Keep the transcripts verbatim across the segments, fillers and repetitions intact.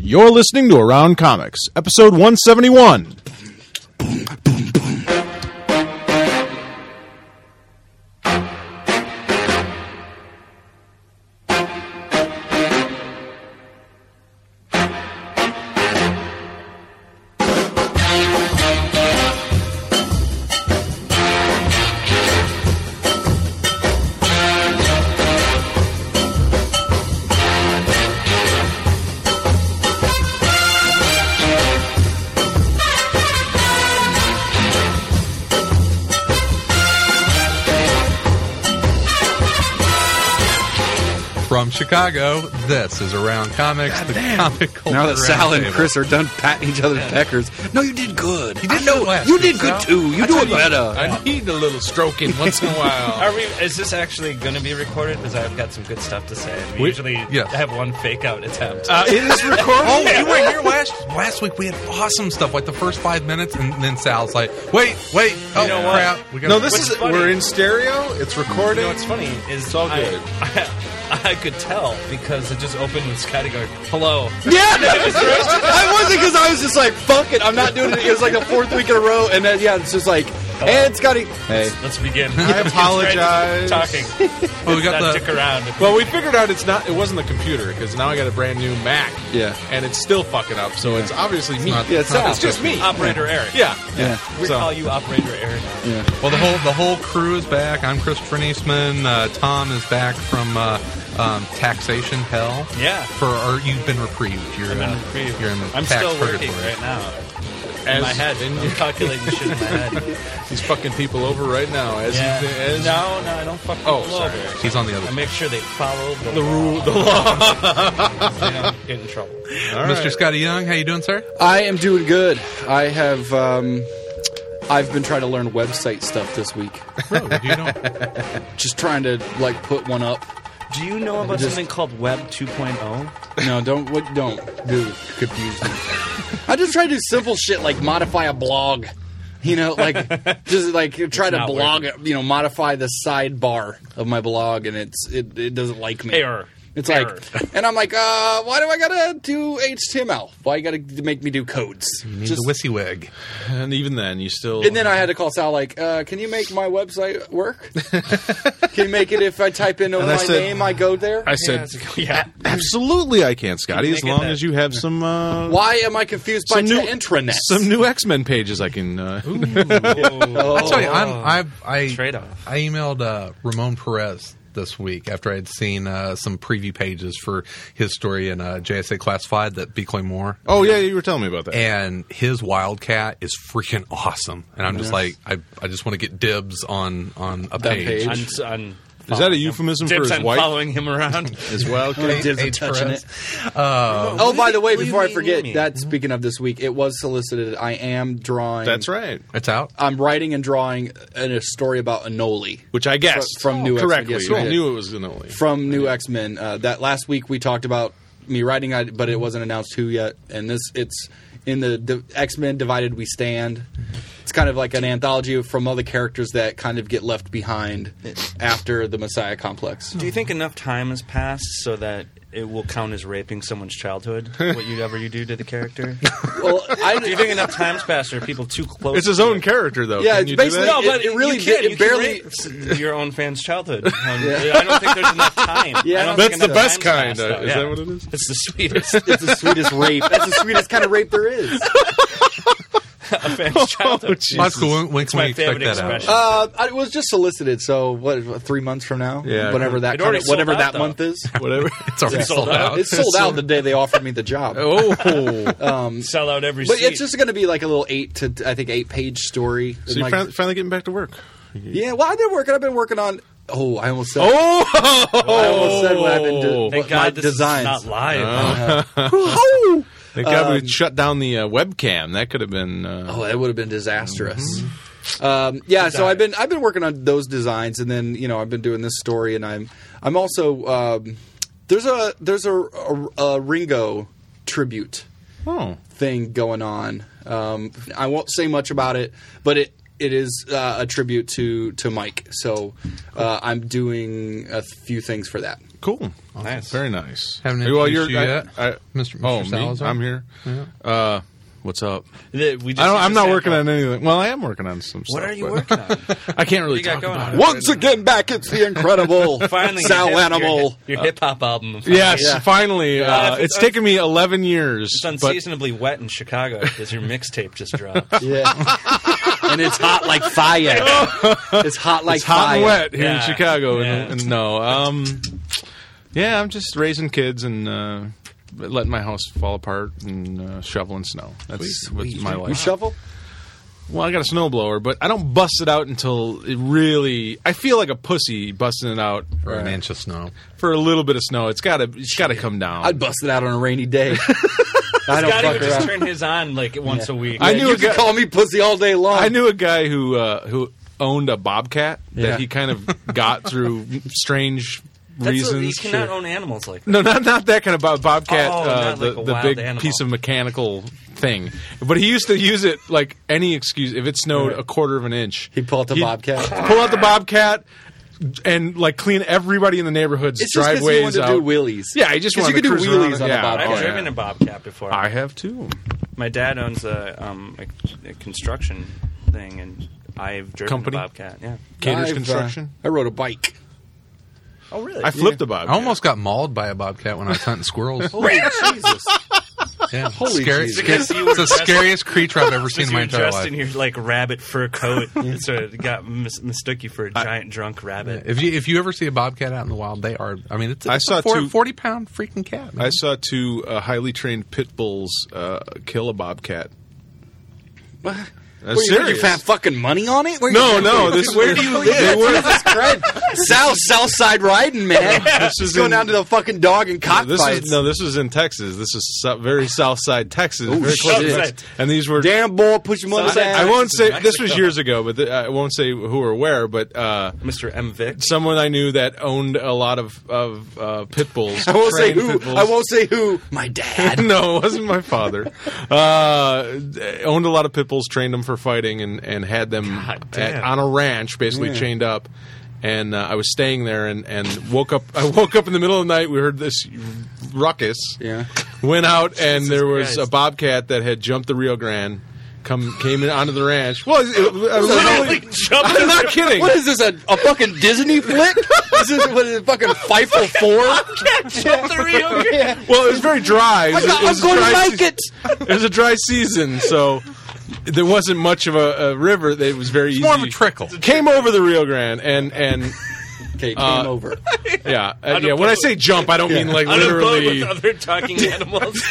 You're listening to Around Comics, episode one seventy-one. From Chicago, this is Around Comics, God the damn. Comic culture. Now that Sal and table. Chris are done patting each other's peckers. No, you did good. You did I know good last you week, did good Sal. too. You I do it told you, better. I need a little stroking once in a while. Are we? Is this actually going to be recorded? Because I've got some good stuff to say. We, We- usually yes. have one fake out attempt. Uh, it is recorded. Oh, you were here last last week. We had awesome stuff, like the first five minutes, and then Sal's like, "Wait, wait, oh You know what? crap!" We gotta- No, this What's is funny- we're in stereo. It's recording. You know what's funny is It's all good. I, I, I could tell because it just opened with Scotty going, "Hello." Yeah, I wasn't because I was just like, fuck it, I'm not doing it. It was like the fourth week in a row, and then yeah, it's just like, and Scotty, hey, Let's begin. I apologize. Talking. Oh, we got Not the- dick around. Well, we figured out it's not. It wasn't the computer because now I got a brand new Mac. Yeah. and it's still fucking up. So it's obviously me. not- yeah, it's Sal. It's just me. Operator Eric. Yeah, Yeah. We So- call you Operator Eric. yeah. Well, the whole the whole crew is back. I'm Christopher Niesman. Uh, Tom is back from uh, um, taxation hell. Yeah. For or you've been reprieved. You're, I'm in uh, reprieve. you're in I'm tax still working purgatory. right now. In As- my head. in I'm your- calculating shit in my head. He's fucking people over right now. As, Yeah. he, as No, no, I don't fuck Oh, people sorry. over. He's on the other I side. make sure they follow the, the law. rule, the law. They don't get in trouble. All Mister right. Scotty Young, how you doing, sir? I am doing good. I have, um, I've been trying to learn website stuff this week. Really? What do you know? Just trying to like put one up. Do you know about Just- something called Web two point oh? No, don't what don't do confuse me. I just try to do simple shit like modify a blog. You know, like just like try to not blog, you know, modify the sidebar of my blog, and it's it, it doesn't like me. Error. It's Error. like, and I'm like, uh, why do I gotta do H T M L? Why you gotta make me do codes? You need Just- the WYSIWYG. And even then, you still. and then I had to call Sal, like, uh, can you make my website work? Can you make it if I type in And my I said- name, I go there? I said, Yeah. absolutely, I can, Scotty, You as make it long that- as you have some. Uh, Why am I confused by some new t- intranets? Some new X-Men pages I can. Uh, Oh. I tell you, I'm, I've, I Trade-off. I emailed uh, Ramon Perez this week after I'd seen uh, some preview pages for his story in uh, J S A Classified that B. Clay Moore. oh yeah, you were telling me about that. And his Wildcat is freaking awesome, and I'm just like, I, I just want to get dibs on on a That page. page. On, on Is that a euphemism for Dibs his on wife following him around. as well? Dibs on H. touching Perez. it. Uh, Oh, by the way, what do you before I mean, forget, mean? that speaking of this week, it was solicited. I am drawing. That's right. it's out. I'm writing and drawing in a story about Anoli Which I guessed Fr- from New X-Men, correctly. yes, you I did. knew it was going to. from New X-Men. Uh, that last week we talked about me writing, it, but it wasn't announced who yet. And this, it's in the, the X-Men Divided We Stand. It's kind of like an anthology from other characters that kind of get left behind after the Messiah Complex. Do you think enough time has passed so that it will count as raping someone's childhood? Whatever you do to the character. Well, I Do you think enough time's passed? Or are people too close? It's his to own it? character, though. Yeah, Can it's you do basically- that? No, but It- it really you can. did- it You can barely- rape your own fan's childhood. Um, Yeah. I don't think there's enough time. Yeah, I don't That's think the enough best time's kind. passed, Uh, though. is Yeah. that what it is? It's the sweetest. it's the sweetest rape. That's the sweetest kind of rape there is. A fan's childhood. That's cool. When, when It's can we my expect favorite that out? expression. Uh, I- it was just solicited, so what? what, Three months from now, Yeah. whenever that It kind already of, sold whatever out, that though. month is. Whatever. It's already sold sold out. out. It sold out the day they offered me the job. Oh. Sell out every But seat. it's just going to be like a little eight to I think eight page story. So you're Like- fin- finally getting back to work. yeah, well, I've been working. I've been working on. Oh, I almost said. Oh! I almost said what I've been doing. Thank my God this designs. is not live. Oh, Thank God we Um, shut down the uh, webcam. That could have been. Uh, oh, that would have been disastrous. Um, yeah, so I've been I've been working on those designs, and then you know I've been doing this story, and I'm I'm also um, there's a there's a, a, a Ringo tribute oh. thing going on. Um, I won't say much about it, but it it is uh, a tribute to to Mike. So uh, I'm doing a few things for that. Cool. Nice. Very nice. Haven't well, introduced you're you yet, I, I, Mister Oh, Mister me? Salazar? I'm here. Yeah. Uh, what's up? The- we just I don't, used I'm a not sample. working on anything. Well, I am working on some What stuff. are you but working on? I can't really What you got talk going about on? it. Once again, back it's the incredible Finally, Sal your, hip- Animal. Your, your hip hop album. Finally. Yes, Yeah. finally. Yeah, uh, it's- it's taken me eleven years. It's but unseasonably wet in Chicago because your mixtape just dropped. Yeah. And it's hot like fire. It's hot like it's hot fire. and wet here Yeah. in Chicago. Yeah. And, and no, um, yeah, I'm just raising kids and uh, letting my house fall apart and uh, shoveling snow. That's what's my life. You shovel? Well, I got a snowblower, but I don't bust it out until it really. I feel like a pussy busting it out For an inch of snow. for a little bit of snow. It's got to. It's got to come down. I'd bust it out on a rainy day. I don't Scotty fuck would just around. turn his on like once a week. I Yeah, knew you a can guy- call me pussy all day long. I knew a guy who uh, who owned a bobcat Yeah. that he kind of got through strange That's reasons. what, you cannot Sure. own animals like that. No, not not that kind of bob- bobcat. Oh, uh, not the like a the wild big animal. piece of mechanical thing. But he used to use it like any excuse. If it snowed Right. a quarter of an inch, He'd pull out the he'd bobcat. pull out the bobcat, and like clean everybody in the neighborhood's It's just 'cause driveways he wanted to out. do wheelies. Yeah, he just 'Cause wanted you to could do cruise around wheelies it. on a yeah. bobcat. I've Oh, yeah. driven a bobcat before. I have too. My dad owns a, um, a, a construction thing, and I've driven Company? a bobcat. Yeah. Caters I've, uh, construction. I rode a bike. Oh, really? I flipped a I bobcat. almost got mauled by a bobcat when I was hunting squirrels. Holy Jesus. Yeah, Holy scary. Jesus. Because you were It's the dressed- scariest creature I've ever seen Because in you my were entire dressed life. in your like rabbit fur coat, so it got mis- mistook you for a giant drunk rabbit. If you if you ever see a bobcat out in the wild, they are. I mean, it's, I it's saw a forty, two- forty pound freaking cat. Man. I saw two uh, highly trained pit bulls uh, kill a bobcat. What? That's What, you, you serious. found fucking money on it? Where No, you, no. This Where do you They were, South South Side riding, man. This Just is going in- down to the fucking dog and this cockfights. is no. This was in Texas. This is so, very South Side Texas. very shit. close to Texas. And these were. Damn boy, put your money South Side down. I won't Texas say in this was Mexico. years ago, but the, I won't say who or where. But uh, Mister M. Vick. someone I knew that owned a lot of of uh, pit bulls. I won't say trained who. pit bulls. I won't say who. My dad. No, it wasn't my father. Uh, owned a lot of pit bulls, trained them for fighting, and, and had them God at, damn. on a ranch, basically Yeah. chained up. And uh, I was staying there, and, and woke up. I woke up in the middle of the night. We heard this ruckus. Yeah. Went out, and Jesus there was Christ. a bobcat that had jumped the Rio Grande. Come came in onto the ranch. Well, it, it, I was literally, I'm not kidding. What is this? A, a fucking Disney flick? Is this what is it, fucking Fievel Four? Yeah. Well, it was very dry. It was, I got- it was I'm going a to dry like se- it. It was a dry season, so there wasn't much of a, a river. It was very easy. more of a trickle. Came over the Rio Grande, and and Okay, game Uh, over. yeah, uh, On a yeah. When I boat. say jump, I don't mean like On a boat literally. with other talking animals.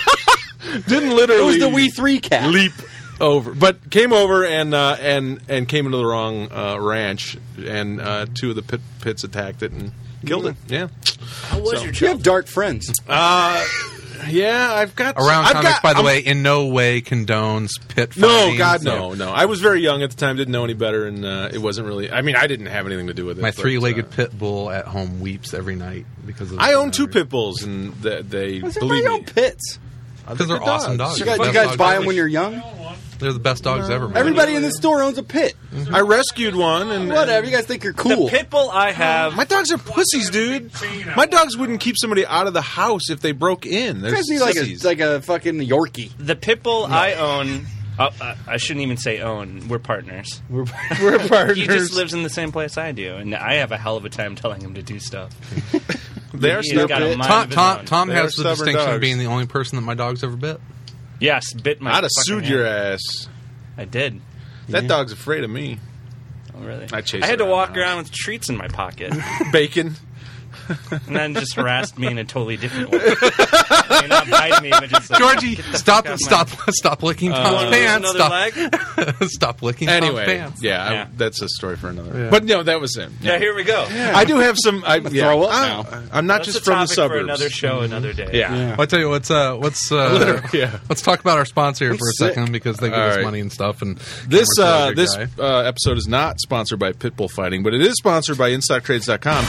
Didn't It literally. was the Wee Three cat. leap over, but came over and uh, and and came into the wrong uh, ranch, and uh, two of the pit, pits attacked it and killed it. Yeah, How was your You have child? dark friends. uh, yeah. I've got Around I've Comics, got- by the I'm- way, in no way condones pit No, fighting. God, so no, no. I was very young at the time, didn't know any better, and uh, it wasn't really. I mean, I didn't have anything to do with it. My but, three-legged uh, pit bull at home weeps every night because of. I own two pit bulls, and th- they What's believe everybody me. on pits? because they're good awesome dogs. dogs. You They're guys, the you best guys dogs buy ever. them when you're young? They're the best dogs ever. Man. Everybody in the store owns a pit. I rescued one, and Whatever. You guys think you're cool. The pit bull I have. my dogs are pussies, dude. My dogs wouldn't keep somebody out of the house if they broke in. They're You guys need like a, sissies. like a fucking Yorkie. The pit bull I own. Uh, uh, I shouldn't even say own. We're partners. we're, we're partners. He just lives in the same place I do, and I have a hell of a time telling him to do stuff. They are He's got a stupid. mind Tom, of his Tom, own. Tom They has are the stubborn distinction dogs. of being the only person that my dog's ever bit. Yes, bit my. I'd have fucking sued hand. your ass. I did. That dog's afraid of me. Oh, really? I chased I had it to around walk the house. around with treats in my pocket, Bacon. and then just harassed me in a totally different way. I mean, not biting me, but just like, Georgie, "Get the stop, fuck out stop, my-" stop licking You Tom's wanna lose pants. another Stop, leg? stop licking Anyway, Tom's pants. yeah, I- Yeah. that's a story for another. Yeah. But no, that was him. Yeah, here we go. I do have some. I yeah, throw up I, now. I'm not That's just a from the topic suburbs. for another show, another day. Yeah. Yeah. Well, I tell you what's uh what's uh Literally, yeah. let's talk about our sponsor here for a sick. second because they give All us right. money and stuff. And This Cameron's a uh, great this guy. uh, episode is not sponsored by Pitbull Fighting, but it is sponsored by In Stock Trades dot com.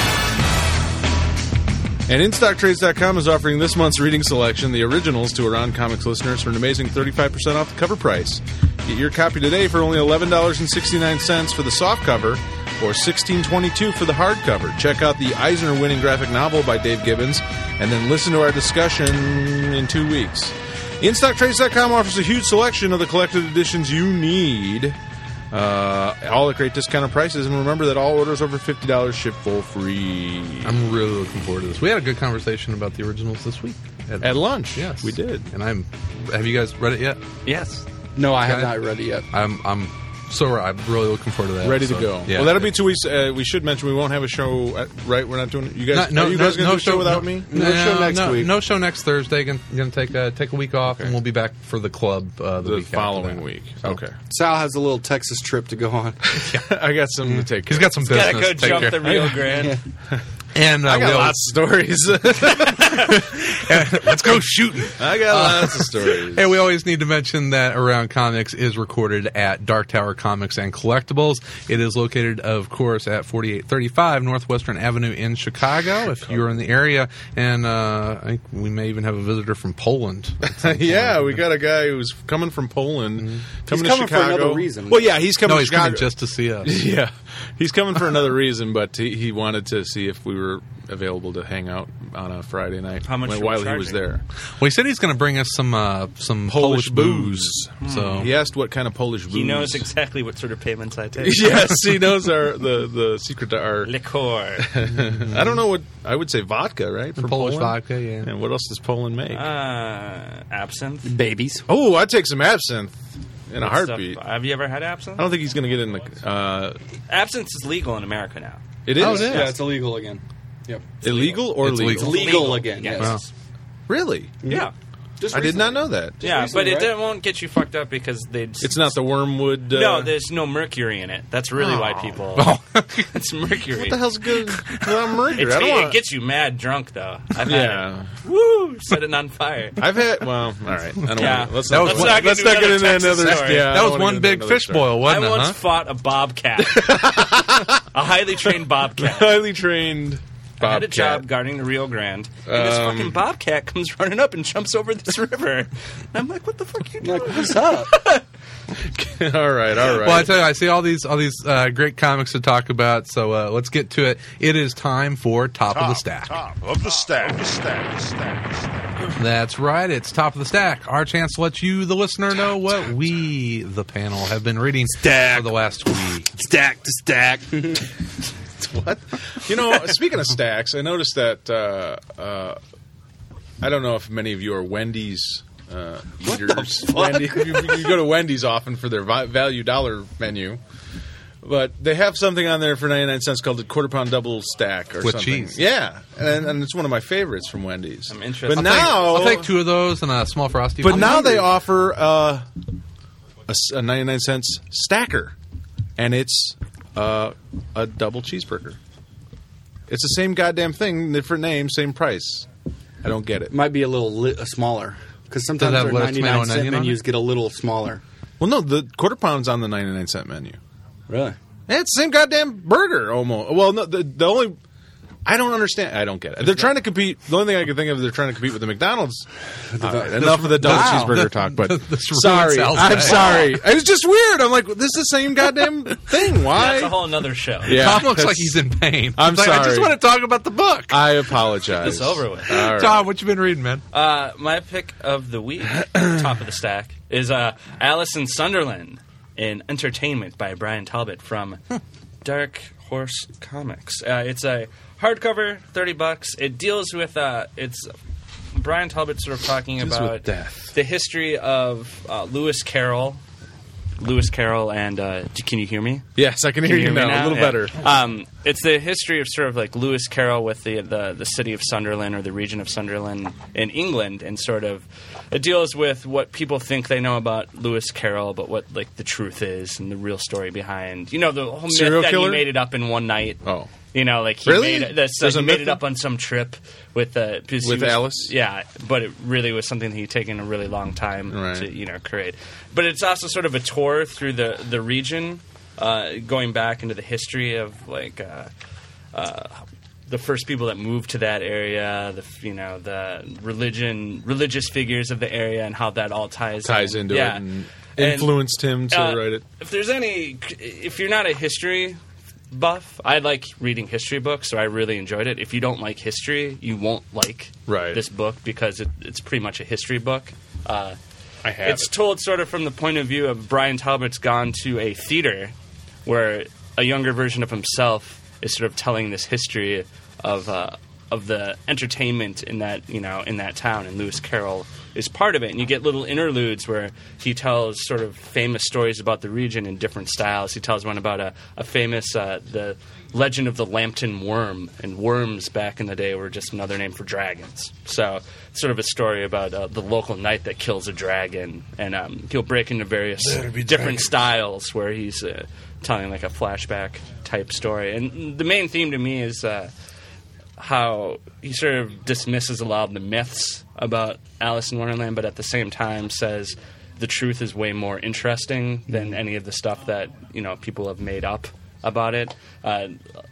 And In Stock Trades dot com is offering this month's reading selection, the originals, to Around Comics listeners for an amazing thirty-five percent off the cover price. Get your copy today for only eleven dollars and sixty-nine cents for the soft cover, or sixteen twenty-two for the hardcover. Check out the Eisner-winning graphic novel by Dave Gibbons, and then listen to our discussion in two weeks. In stock trades dot com offers a huge selection of the collected editions you need, uh, all at great discounted prices. And remember that all orders over fifty dollars ship for free. I'm really looking forward to this. We had a good conversation about the originals this week. At lunch, Yes. we did. And I'm... Have you guys read it yet? Yes. No, I have Okay. not read it yet. I'm... I'm so I'm really looking forward to that. Ready so, to go. Yeah. Well, that'll be two weeks. Uh, we should mention we won't have a show. At, right, we're not doing. You guys, No, are you guys no, going to no do a show show without no, me? No show next no, week. No show next Thursday. Going to take a take a week off, and we'll be back for the club uh, the, The week after following that. week. So- Okay. Sal has a little Texas trip to go on. I got some to take. He's got some business. Gotta go to take jump care- the Rio Grande. And uh, I got we'll- lots of stories. let's go shooting. I got lots of stories. Hey, we always need to mention that Around Comics is recorded at Dark Tower Comics and Collectibles. It is located, of course, at forty-eight thirty-five Northwestern Avenue in Chicago. If you're in the area, and uh, I think we may even have a visitor from Poland. Yeah, we got a guy who's coming from Poland, coming He's to coming for Chicago. another reason. Well, yeah, he's coming. No, to he's Chicago. coming just to see us. Yeah, he's coming for another reason, but he, he wanted to see if we were available to hang out on a Friday night. How much when- are we while he was charging? there? Well, he said he's going to bring us some uh, some Polish Polish, booze. booze. So He asked what kind of Polish booze. He knows exactly what sort of payments I take. Yes, he knows our the the secret to our. Liqueur. I don't know what I would say vodka, right? For Polish Poland? vodka, yeah. And what else does Poland make? Uh, absinthe. Babies. oh, I'd take some absinthe in a Stuff. heartbeat. Have you ever had absinthe? I don't think he's going to get in the. Uh, Absinthe is legal in America now. it is Oh, it is. Yeah, it's illegal again. Yep. illegal or It's legal? legal. Legal again, Yes. yes. Really? Yeah. Just I did recently. not know that. Yeah, recently, but it, right? it won't get you fucked up because they. It's not the wormwood. Uh, No, there's no mercury in it. That's really why people. Oh. It's mercury. What the hell's good without mercury? It's, I don't it want. gets you mad drunk though. I've Yeah. had it. Woo! Set it on fire. I've had. Well, all right. I don't Yeah. want. Let's That not. was let's one- not, let's Let's not not get get into into another. Texas story. Yeah, I that don't was wanna one get big into another fish story. boil, I wasn't it? once Huh? fought a bobcat, a highly trained bobcat. Highly trained. I had a bobcat. job guarding the Rio Grande, and this Um, fucking bobcat comes running up and jumps over this river. And I'm like, "What the fuck are you doing?" Like, what's up? all right, all right. Well, I tell you, I see all these all these uh, great comics to talk about. So uh, let's get to it. It is time for Top, of the Stack. Top of the stack. Of the stack. The stack. The stack. That's right. It's Top of the Stack. Our chance to let you, the listener, know what we, the panel, have been reading Stack. for the last week. Stack to stack. What? You know, speaking of stacks, I noticed that. Uh, uh, I don't know if many of you are Wendy's uh, eaters. Wendy, you, you go to Wendy's often for their vi- value dollar menu, but they have something on there for ninety-nine cents called the quarter pound double stack or With something. cheese. Yeah, and, and it's one of my favorites from Wendy's. I'm interested. But I'll Take- now, I'll take two of those and a small frosty. But I'm now hungry. they offer uh, a, s- a ninety-nine cents stacker, and it's uh, a double cheeseburger. It's the same goddamn thing, different name, same price. I don't get it. Might be a little li- uh, smaller because sometimes have their lettuce, tomato, ninety-nine and cent onion on menus it? get a little smaller. Well, no, the quarter pound's on the ninety-nine cent menu. Really? Yeah, it's the same goddamn burger, almost. Well, no, the, the only... I don't understand. I don't get it. They're trying to compete. The only thing I can think of is they're trying to compete with the McDonald's. All right, enough of the double Wow. cheeseburger talk, but This ruined sorry. Sal's I'm day. sorry. It was just weird. I'm like, this is the same goddamn thing. Why? That's a whole another show. Yeah, Tom looks that's- like he's in pain. I'm He's like, I just sorry. want to talk about the book. I apologize. It's over with. All right. Tom, what you been reading, man? Uh, my pick of the week, top of the stack, is uh, Alice in Sunderland in Entertainment by Brian Talbot from Dark Horse Comics. Uh, it's a hardcover, thirty bucks. It deals with uh, it's Brian Talbot sort of talking Deals about with death. the history of uh, Lewis Carroll. Lewis Carroll and uh, can you hear me? Yes, I can hear, Can you me now, a little Yeah. better. Um, it's the history of sort of like Lewis Carroll with the, the the city of Sunderland or the region of Sunderland in England, and sort of it deals with what people think they know about Lewis Carroll, but what like the truth is and the real story behind. You know, the whole Serial myth that killer? he made it up in one night. Oh. You know, like he Really? made it, that's, uh, There's he a made myth it up on some trip with uh, because he With was- Alice? Yeah, but it really was something he'd taken a really long time Right. to you know create. But it's also sort of a tour through the the region, uh, going back into the history of like uh, uh, the first people that moved to that area, the you know the religion, religious figures of the area, and how that all ties Ties in. into yeah. it and And, influenced him to uh, write it. If there's any, if you're not a history buff, I like reading history books, so I really enjoyed it. If you don't like history, you won't like Right. this book because it, it's pretty much a history book. Uh, I have it's it. told sort of from the point of view of Brian Talbot's gone to a theater where a younger version of himself is sort of telling this history of uh, of the entertainment in that you know in that town, and Lewis Carroll is part of it. And you get little interludes where he tells sort of famous stories about the region in different styles. He tells one about a, a famous uh, the legend of the Lambton Worm, and worms back in the day were just another name for dragons. So it's sort of a story about uh, the local knight that kills a dragon, and um, he'll break into various different styles where he's uh, telling like a flashback type story. And the main theme to me is uh, how he sort of dismisses a lot of the myths about Alice in Wonderland, but at the same time says the truth is way more interesting than any of the stuff that you know people have made up about it. Uh,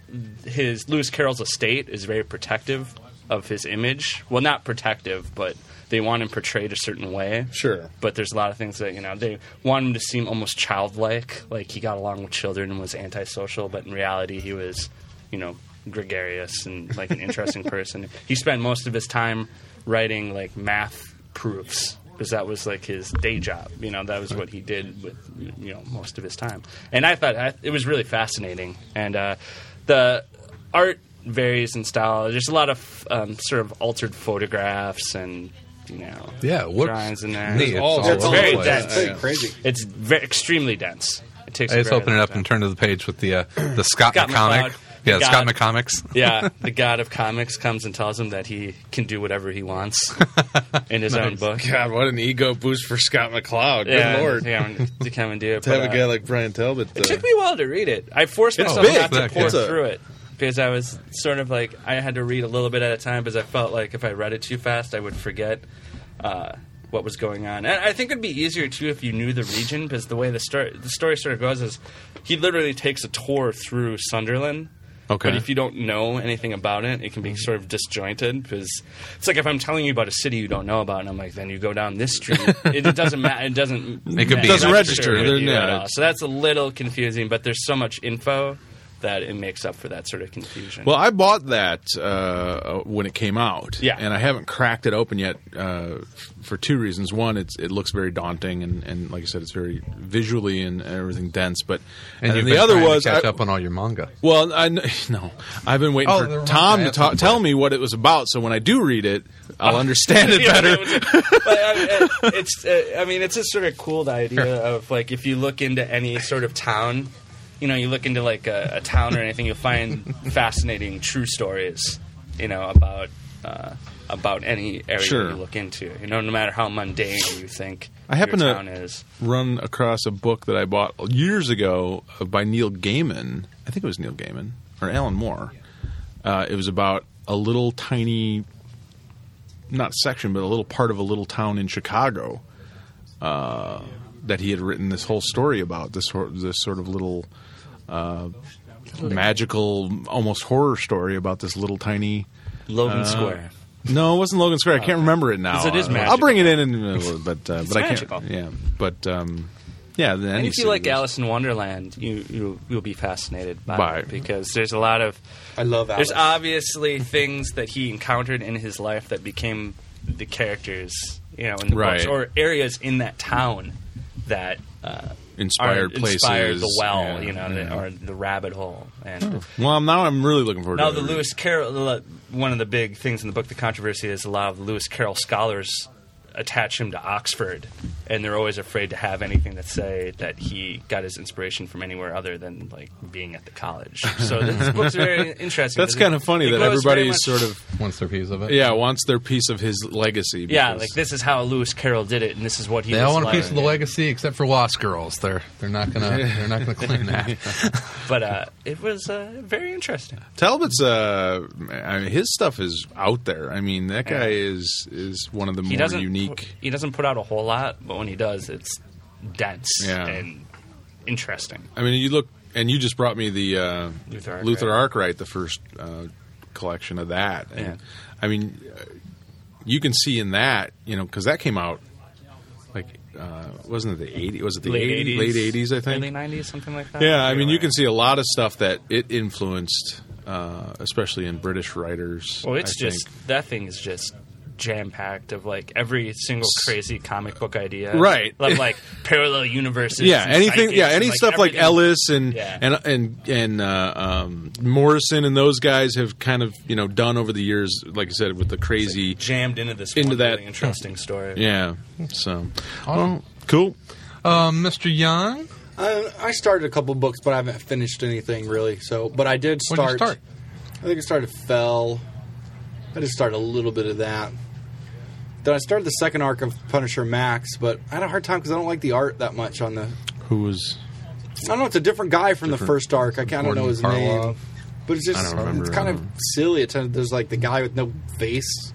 his Lewis Carroll's estate is very protective of his image. Well, not protective, but they want him portrayed a certain way. Sure. But there's a lot of things that, you know, they want him to seem almost childlike, like he got along with children and was antisocial, but in reality he was, you know, gregarious and like an interesting person. He spent most of his time writing like math proofs because that was like his day job. You know, that was what he did with, you know, most of his time. And I thought I, it was really fascinating. And uh, the art varies in style. There's a lot of um, sort of altered photographs and, you know, Yeah, whoops. drawings in there. Neat. It's all- all it's over very the place. dense. It's pretty crazy. It's very, extremely dense. It takes I a just very open it long up time. and turn to the page with the uh, the Scott Scott McComic. McCloud. Yeah, The Scott God. McComics. Yeah, the god of comics comes and tells him that he can do whatever he wants in his own book. God, what an ego boost for Scott McCloud. Yeah, Good lord. yeah, to come and do it. To have but, a uh, guy like Brian Talbot. Uh, It took me a while to read it. I forced It's myself big. not to Thick, pour yeah. It's a- through it because I was sort of like I had to read a little bit at a time because I felt like if I read it too fast, I would forget uh, what was going on. And I think it'd be easier too if you knew the region because the way the story the story sort of goes is he literally takes a tour through Sunderland. Okay. But if you don't know anything about it, it can be sort of disjointed because it's like if I'm telling you about a city you don't know about, and I'm like, then you go down this street. it, it doesn't matter. It doesn't. It could be- Doesn't register. with They're you at not. all. So that's a little confusing. But there's so much info that it makes up for that sort of confusion. Well, I bought that uh, when it came out, Yeah. and I haven't cracked it open yet uh, f- for two reasons. One, it's it looks very daunting, and, and like I said, it's very visually and everything dense. But And, then you've the been other trying was to catch I- up on all your manga. well, I kn- no, I've been waiting Oh, the for reminder. Tom I to have ta- something tell for me what it was about, so when I do read it, I'll understand it Yeah, better. it was- but, I mean, it- it's. Uh, I mean, it's a sort of cool idea of like if you look into any sort of town, you know, you look into like a, a town or anything, you'll find fascinating true stories, you know, about uh, about any area Sure. you look into. You know, no matter how mundane you think I happen your to- town is. Run across a book that I bought years ago uh, by Neil Gaiman. I think it was Neil Gaiman or Alan Moore. Uh, it was about a little tiny, not section, but a little part of a little town in Chicago uh, that he had written this whole story about. This sort, this sort of little uh, magical, almost horror story about this little tiny. Logan uh, Square. No, it wasn't Logan Square. I can't remember it now. 'Cause it is Uh, magical. I'll bring it in, in a little, but uh, but I can't. magical. Yeah, but um, yeah. Then And any if you city like was- Alice in Wonderland, you you you'll be fascinated by, By it because there's a lot of I love Alice. there's obviously things that he encountered in his life that became the characters, you know, in the Right. books or areas in that town that uh, inspired are, places, inspired the well, yeah, you know, the, yeah. or the rabbit hole. And Well, now I'm really looking forward now to the it. Lewis Carroll, one of the big things in the book, the controversy is a lot of the Lewis Carroll scholars attach him to Oxford, and they're always afraid to have anything that say that he got his inspiration from anywhere other than like being at the college. So this book's very interesting. That's kind of funny It that goes very everybody much- sort of Once their piece of it. yeah wants their piece of his legacy. yeah, because- like this is how Lewis Carroll did it, and this is what he. They was all want a like. piece of the legacy, except for Lost Girls. They're they're not gonna they're not gonna claim that. But uh, it was uh, very interesting. Talbot's. Uh, I mean, his stuff is out there. I mean, that guy Yeah. is is one of the He more doesn't. unique. He doesn't put out a whole lot, but when he does, it's dense Yeah. and interesting. I mean, you look, and you just brought me the uh, Luther Arkwright. Luther Arkwright, the first uh, collection of that. And, Yeah. I mean, uh, you can see in that, you know, because that came out like uh, wasn't it the eighties? Was it the Late eighties? eighties. Late eighties, I think. Early nineties, something like that. Yeah, I mean, you can see a lot of stuff that it influenced, uh, especially in British writers. Well, it's I just think. that thing is just jam packed of like every single crazy comic book idea, Right. Of like parallel universes. Yeah, and anything. psychics Yeah, and, any like, stuff like everything. Ellis and Yeah. and and and uh, um, Morrison and those guys have kind of you know done over the years, like I said, with the crazy. jammed into this Into one that- really interesting story. Yeah. So, well, cool. Um, Mister Young, I, I started a couple books, but I haven't finished anything really. So, but I did When start. did you start? I think I started Fell. I just started a little bit of that. Then I started the second arc of Punisher Max, but I had a hard time because I don't like the art that much on the. Who was? I don't know. It's a different guy from Different- the first arc. I kind of Gordon know his Karloff. name, but it's just I don't remember, it's kind of um, silly. It's, there's like the guy with no face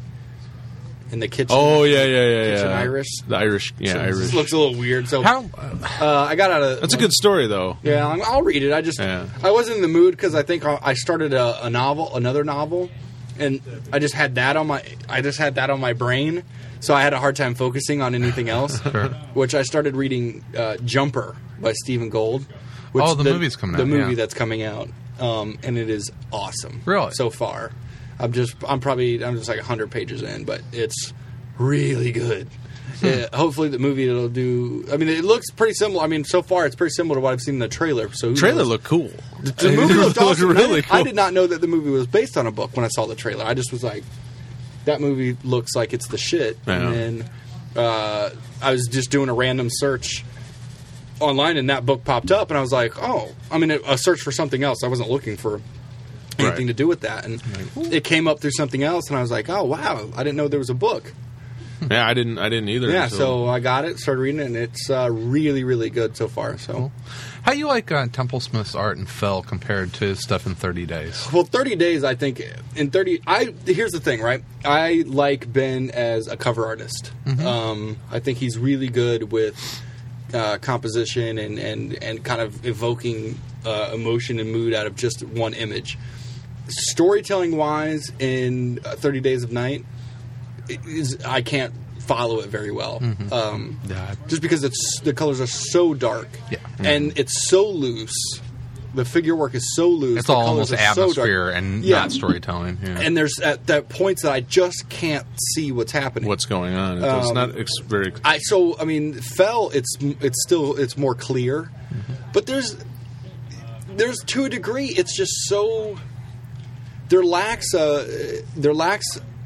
in the kitchen. Oh yeah, yeah, yeah, Kitchen yeah. Irish. The Irish. Yeah, So it Irish. just looks a little weird. So how? uh, I got out of That's a good story, though. Yeah, I'm- I'll read it. I just Yeah. I wasn't in the mood because I think I I started a, a novel, another novel, and I just had that on my I just had that on my brain, so I had a hard time focusing on anything else. Which I started reading uh, Jumper by Stephen Gould. Which Oh, the movie's coming The out, movie yeah. that's coming out, um, and it is awesome. Really? So far, I'm just I'm probably I'm just like one hundred pages in, but it's really good. Yeah, hopefully the movie it'll do. I mean, it looks pretty similar. I mean, so far it's pretty similar to what I've seen in the trailer. So who Trailer knows? looked cool. The movie looked It awesome. really I, did, cool. I did not know that the movie was based on a book when I saw the trailer. I just was like, that movie looks like it's the shit. Yeah. And then uh, I was just doing a random search online, and that book popped up, and I was like, oh, I mean, a search for something else. I wasn't looking for anything Right. to do with that, and it came up through something else, and I was like, oh wow, I didn't know there was a book. Yeah, I didn't. I didn't either. Yeah, so I got it, started reading it, and it's uh, really, really good so far. So. How you like uh, Temple Smith's art in Fell compared to his stuff in thirty days? Well, thirty days, I think in thirty. I here's the thing, right? I like Ben as a cover artist. Um, I think he's really good with uh, composition and, and and kind of evoking uh, emotion and mood out of just one image. Storytelling wise, in uh, thirty Days of Night, it is I can't follow it very well. Um, Yeah. just because it's the colors are so dark, Yeah. and it's so loose. The figure work is so loose. It's the all colors almost are so dark. atmosphere and Yeah. not storytelling. Yeah. And there's at that points that I just can't see what's happening. what's going on? It does Um, not ex- very. I so I mean, Fell. It's it's still it's more clear, but there's there's to a degree it's just so there lacks a there lacks.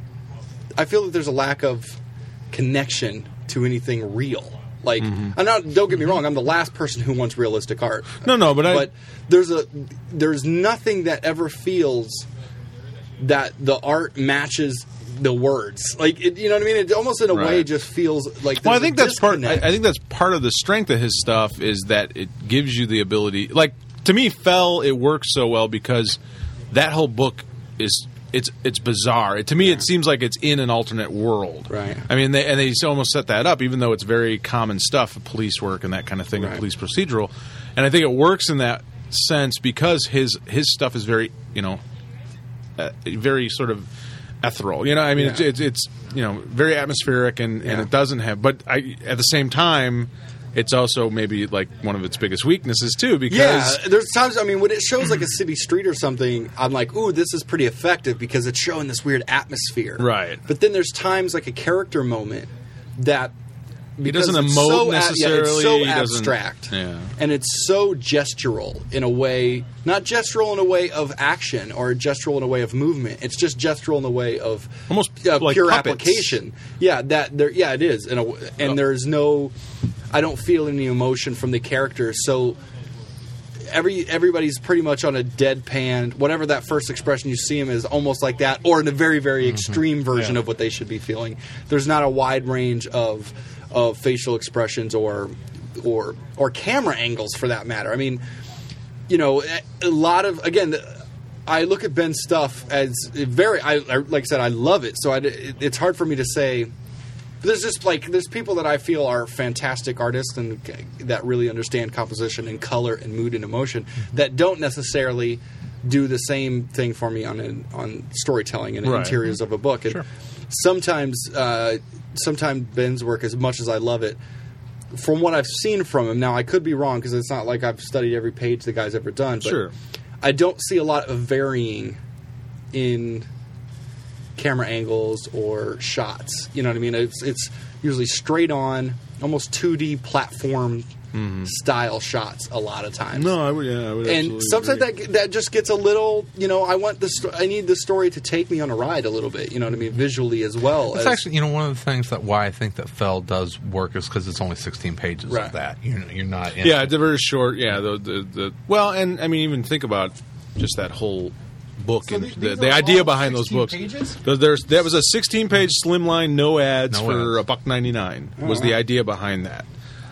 I feel that there's a lack of connection to anything real. Like, I'm not. Don't get me wrong. I'm the last person who wants realistic art. No, no, but I- But there's a there's nothing that ever feels that the art matches the words. Like, it, you know what I mean? It almost in a way Right. just feels like. Well, I there's think a that's part. I, disconnect. I think that's part of the strength of his stuff is that it gives you the ability. Like to me, Fell it works so well because that whole book is it's it's bizarre. To me, it seems like it's in an alternate world. Right. I mean, they, and they almost set that up, even though it's very common stuff, police work and that kind of thing, and Right. police procedural. And I think it works in that sense because his his stuff is very you know uh, very sort of ethereal. You know, I mean, Yeah. it's, it's it's you know very atmospheric and, and Yeah. it doesn't have. But I, at the same time, it's also maybe like one of its biggest weaknesses too. Because Yeah, there's times. I mean, when it shows like a city street or something, I'm like, "Ooh, this is pretty effective" because it's showing this weird atmosphere. Right. But then there's times like a character moment that he doesn't because it's emote so a- yeah, necessarily. it's so he doesn't- abstract. Yeah. And it's so gestural in a way, not gestural in a way of action or gestural in a way of movement. It's just gestural in a way of Almost uh, like pure puppets. application. Yeah, that there. Yeah, it is. In a, w- and Oh. there's no. I don't feel any emotion from the characters. So every everybody's pretty much on a deadpan. Whatever that first expression you see him is almost like that, or in a very very extreme version Yeah. of what they should be feeling. There's not a wide range of of facial expressions or or or camera angles for that matter. I mean, you know, a lot of again. I look at Ben's stuff as very. I, I like I said, I love it. So I, it, it's hard for me to say. There's just like there's people that I feel are fantastic artists and that really understand composition and color and mood and emotion that don't necessarily do the same thing for me on an, on storytelling and Right. interiors of a book. And Sure. sometimes, uh, sometimes Ben's work, as much as I love it, from what I've seen from him, now I could be wrong because it's not like I've studied every page the guy's ever done. But Sure. I don't see a lot of varying in camera angles or shots. You know what I mean? It's it's usually straight on, almost two D platform style shots a lot of times. No, I would. Yeah, I would. And absolutely sometimes agree. that that just gets a little, you know, I want the sto- I need the story to take me on a ride a little bit, you know what I mean, visually as well. It's as, actually, you know, one of the things that why I think that Fell does work is because it's only sixteen pages Right. of that. You're, you're not in Yeah, it's a very short. Yeah, the, the the well, and I mean, even think about just that whole book So and these- the, these the are idea all behind those sixteen books. pages? There- There's that was a sixteen page slimline, no ads No for ads. a buck ninety nine. Oh, Was the wow. idea behind that?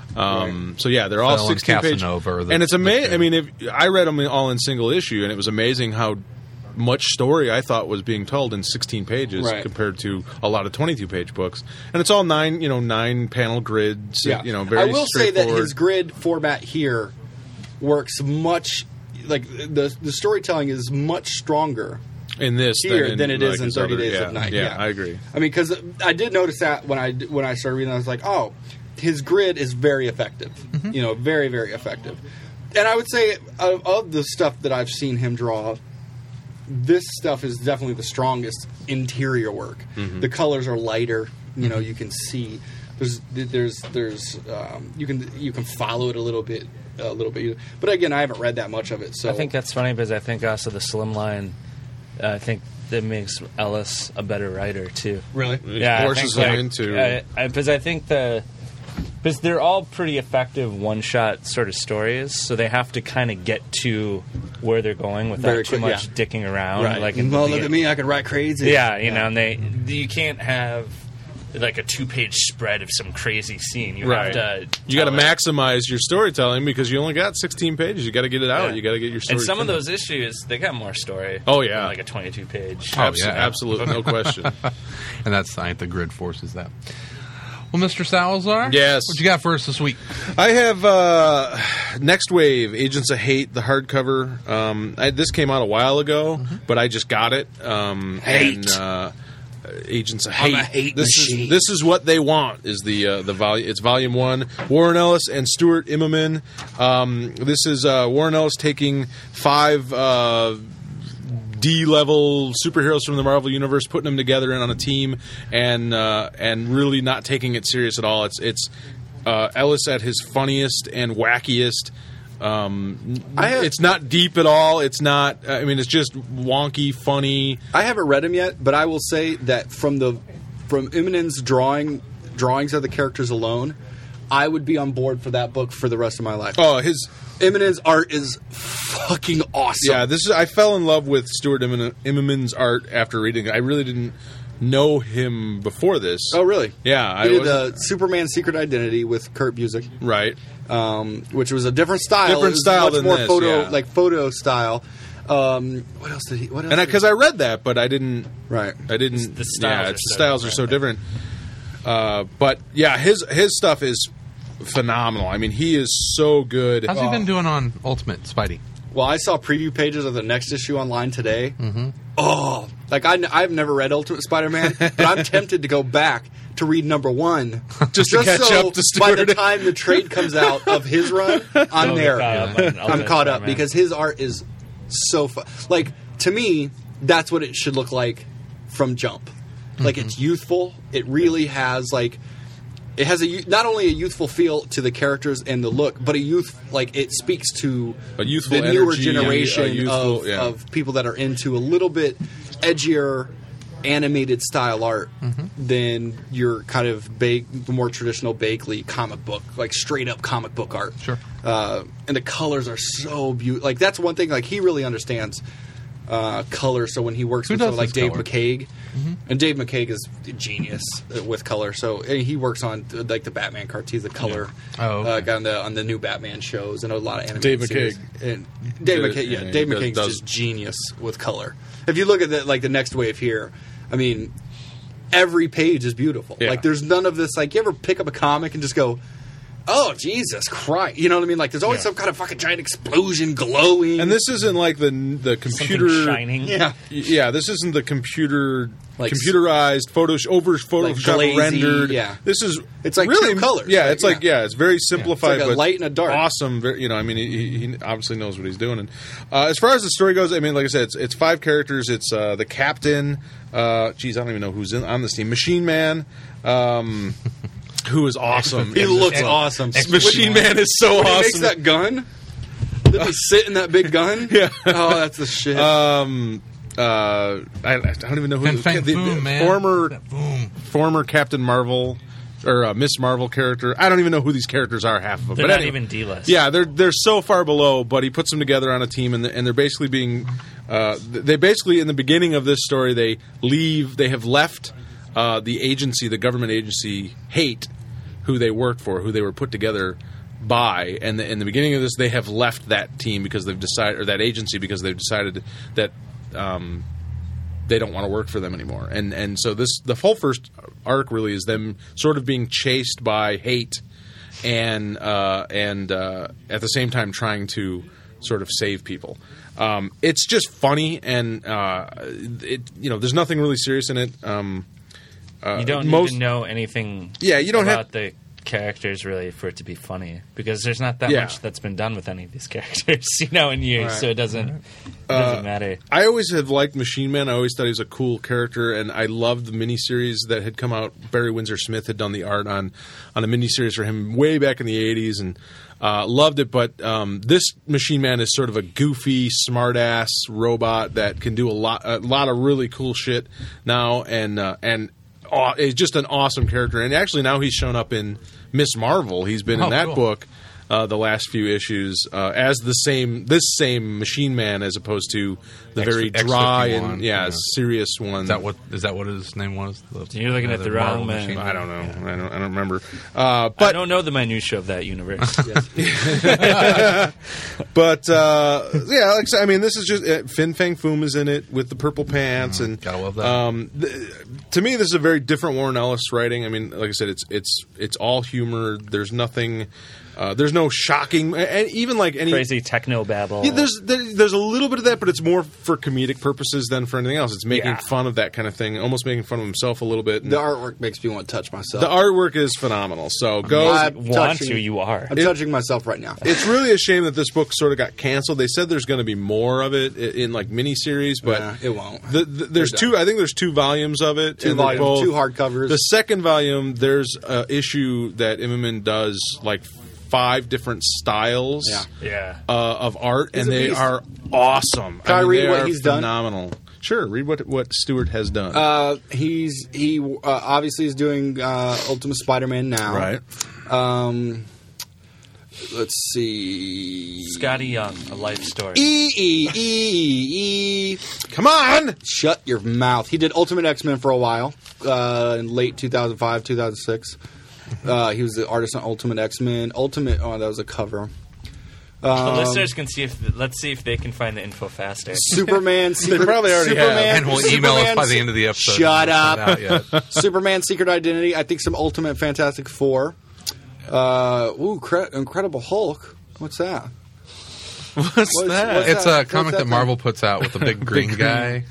Um, So yeah, they're all Fell and sixteen pages, Casanova are the- and it's the amazing. two. I mean, if I read them all in single issue, and it was amazing how much story I thought was being told in sixteen pages Right. compared to a lot of twenty-two page books. And it's all nine, you know, nine panel grids. yeah. You know, very I will say that straightforward. his grid format here works much like the the storytelling is much stronger in this here than, than in, it is like, in his thirty other- Days yeah, of Night. Yeah, Yeah, I agree. I mean, because I did notice that when I when I started reading, I was like, oh, his grid is very effective. Mm-hmm. You know, very very effective. And I would say of, of the stuff that I've seen him draw, this stuff is definitely the strongest interior work. Mm-hmm. The colors are lighter. You know, you can see there's there's there's um, you can you can follow it a little bit a little bit. But again, I haven't read that much of it. So I think that's funny because I think also the slimline, uh, I think that makes Ellis a better writer too. really. Yeah, I forces think, them like, into- I- I- because I think the because they're all pretty effective one-shot sort of stories, so they have to kind of get to where they're going without Very too quick, much yeah. dicking around. Right. Like, in well, the, look at me. I can write crazy. Yeah, you know, and they you can't have like a two-page spread of some crazy scene. You Right. have to You got to tell it. maximize your storytelling because you only got sixteen pages. You got to get it out. Yeah. You got to get your story. And some of finished. those issues, they got more story. Oh, yeah. than like a twenty-two page. Oh, Abs- yeah. absolutely, no question. and that's I think the grid forces that. Well, Mister Salazar, Yes. what you got for us this week? I have uh, Next Wave, Agents of Hate, the hardcover. Um, I, this came out a while ago, but I just got it. Um, Hate. And, uh, Agents of I'm Hate. a hate this machine. is this is what they want. Is the uh, the volume? It's volume one. Warren Ellis and Stuart Immonen. Um, this is uh, Warren Ellis taking five. Uh, D-level superheroes from the Marvel Universe, putting them together and on a team, and uh, and really not taking it serious at all. It's it's uh, Ellis at his funniest and wackiest. Um, I have- it's not deep at all. It's not. I mean, it's just wonky, funny. I haven't read him yet, but I will say that from the from Immonen's drawing drawings of the characters alone, I would be on board for that book for the rest of my life. Oh, his Immonen's art is fucking awesome. yeah. This is. I fell in love with Stuart Immonen- Immonen's art after reading it. I really didn't know him before this. Oh, really? Yeah, I He did wasn't- uh, Superman: Secret Identity with Kurt Busiek, right. um, which was a different style. Different It was style much than more this, photo, yeah. like photo style. Um, what else did he? What else? And did because I, read that, but I didn't. Right. I didn't. The styles yeah, are it's, the so styles are so different. Uh, but yeah, his his stuff is phenomenal. I mean, he is so good. How's he been doing on Ultimate Spidey? Well, I saw preview pages of the next issue online today. Mm-hmm. Oh, like I, I've never read Ultimate Spider-Man, but I'm tempted to go back to read number one Just to catch so up to by the Stuart. time the trade comes out of his run, I'm Oh, there. caught up on I'm Ultimate caught up Spider-Man. because his art is so fun. Like to me, that's what it should look like from Jump. Like it's youthful. It really has like. It has a you- not only a youthful feel to the characters and the look, but a youth like it speaks to A youthful the newer energy, generation a youthful- of, yeah. of people that are into a little bit edgier animated style art than your kind of ba- more traditional Bagley comic book, like straight up comic book art. Sure. Uh, and the colors are so beautiful. Like that's one thing. Like he really understands uh, color. So when he works Who with does someone like his Dave color? McCaig, and Dave McCaig is a genius uh, with color. So and he works on uh, like the Batman cartoons, the color Oh, okay. uh, guy on the on the new Batman shows and a lot of animated Dave series. McCaig. And Dave Uh, McCaig, yeah, yeah, Dave he McCaig's does- just genius with color. If you look at the, like the next wave here, I mean, every page is beautiful. Yeah. Like there's none of this. Like you ever pick up a comic and just go, oh, Jesus Christ. You know what I mean? Like, there's always Yeah. some kind of fucking giant explosion glowing. And this isn't like the the computer Something shining. yeah. Yeah, this isn't the computer Like- computerized photo over Photoshop glazy, rendered. yeah. This is It's like really two colors, Yeah, right? it's like Yeah. yeah, it's very simplified, It's like a but light and a dark. Awesome, very, you know. I mean, he, he obviously knows what he's doing. And uh, as far as the story goes, I mean, like I said, it's, it's five characters. It's uh, the captain. Uh, geez, I don't even know who's in, on this team. Machine Man. Um, who is awesome. He And- looks and- awesome. Machine Man is so When he awesome. makes that gun, doesn't he sit in that big gun? Yeah. Oh, that's the shit. Um, uh, I, I don't even know who Fin Fang the, the Foom, man. former That Foom. former Captain Marvel or uh, Miss Marvel character. I don't even know who these characters are. Half of them, They're but not anyway. even D-list. Yeah, they're they're so far below, but he puts them together on a team, and, and they're basically being. Uh, they basically in the beginning of this story they leave. They have left uh, the agency, the government agency, Hate, who they worked for, who they were put together by, and the, in the beginning of this, they have left that team because they've decided, or that agency because they've decided that. Um, they don't want to work for them anymore, and and so this the whole first arc really is them sort of being chased by Hate, and uh, and uh, at the same time trying to sort of save people. Um, it's just funny, and uh, it you know there's nothing really serious in it. Um, uh, You don't most, even know anything Yeah, you don't about have- the characters really for it to be funny because there's not that Yeah. much that's been done with any of these characters, you know, in years, Right. so it doesn't it doesn't matter. I always have liked Machine Man. I always thought he was a cool character, and I loved the miniseries that had come out. Barry Windsor Smith had done the art on on a miniseries for him way back in the eighties, and uh, loved it. But um, this Machine Man is sort of a goofy, smart-ass robot that can do a lot a lot of really cool shit now, and uh, and aw- is just an awesome character. And actually, now he's shown up in Miss Marvel. He's been Oh, in that cool. book. Uh, the last few issues uh, as the same this same Machine Man as opposed to the X- very X dry fifty-one, and yeah, yeah. serious one. Is that what is that what his name was? The- You're looking uh, at the wrong Marvel man. machine? I don't know. I don't. I don't remember. Uh, I but don't know the minutia of that universe. but uh, yeah, like I said, I mean, this is just uh, Fin Fang Foom is in it with the purple pants, and gotta love that. Um, th- to me, this is a very different Warren Ellis writing. I mean, like I said, it's it's it's all humor. There's nothing. Uh, there's no shocking, and even like any Crazy techno babble. Yeah, there's there, there's a little bit of that, but it's more for comedic purposes than for anything else. It's making Yeah. fun of that kind of thing, almost making fun of himself a little bit. And the artwork makes me want to touch myself. the artwork is phenomenal. So go. I- want touching- to, you are. I'm touching myself right now. It's really a shame that this book sort of got canceled. They said there's going to be more of it in, in like miniseries, but Nah, it won't. The, the, there's They're two. done. I think there's two volumes of it. Two and they're volumes, both- two hardcovers. The second volume, there's an issue that Immerman does like five different styles. Yeah. Yeah. Uh, of art, He's and a they beast. are awesome. Can I mean, read they what are he's done? phenomenal. Sure, read what what Stewart has done. Uh, he's he uh, obviously is doing uh, Ultimate Spider-Man now. right. Um, let's see. Scotty Young, A Life Story. E E E E. Come on. Shut your mouth. He did Ultimate X-Men for a while uh, in late two thousand five, two thousand six. Uh, he was the artist on Ultimate X-Men. Ultimate. Oh, that was a cover. the Um, listeners can see if let's see if they can find the info faster. Superman. Secret, probably already have. Superman, And will email us Superman- by the end of the episode. Shut It's not up. out yet. Superman Secret Identity. I think some Ultimate Fantastic Four. Uh, ooh, cre- Incredible Hulk. What's that? What's What's- that? what's It's that- a what's comic that that thing? Marvel puts out with the big green guy.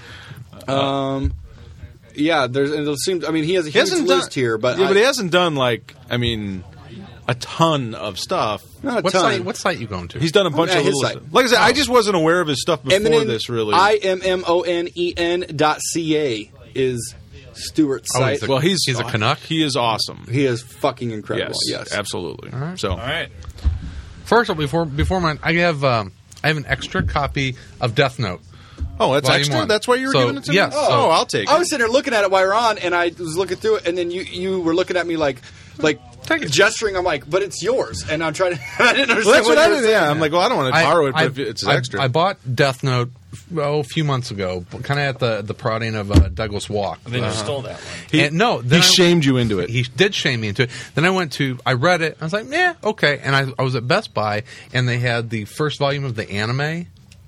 Um, yeah, there's. It seems. I mean, he has a He huge hasn't list done, here, but yeah, I, but he hasn't done like I mean, a ton of stuff. not a What ton. site? What site you going to? He's done a bunch Yeah, of his little site. stuff. Like I said, I just wasn't aware of his stuff before Eminent- this. Really, I M M O N E N dot C A is Stewart's Oh, site. he's a- well, he's He's a Canuck? He is awesome. he is fucking incredible. Yes, Yes, absolutely. So, All right. First of all, before before mine, I have um, I have an extra copy of Death Note. oh, that's Volume extra. one. That's why you were So, giving it to yes, me. so- Oh, I'll take I it. was sitting there looking at it while you're on, and I was looking through it, and then you you were looking at me like like Take it. gesturing. I'm like, but it's yours, and I'm trying to. I didn't understand Well, that's what, I you were did. Yeah, saying. I'm like, well, I don't want to borrow it, but I, if it's I- extra. I bought Death Note oh, a few months ago, kind of at the the prodding of uh, Douglas Walk. Then Uh, you stole that one. he, and no, he then I- shamed you into it. He did shame me into it. Then I went to, I read it. I was like, yeah, okay. And I, I was at Best Buy, and they had the first volume of the anime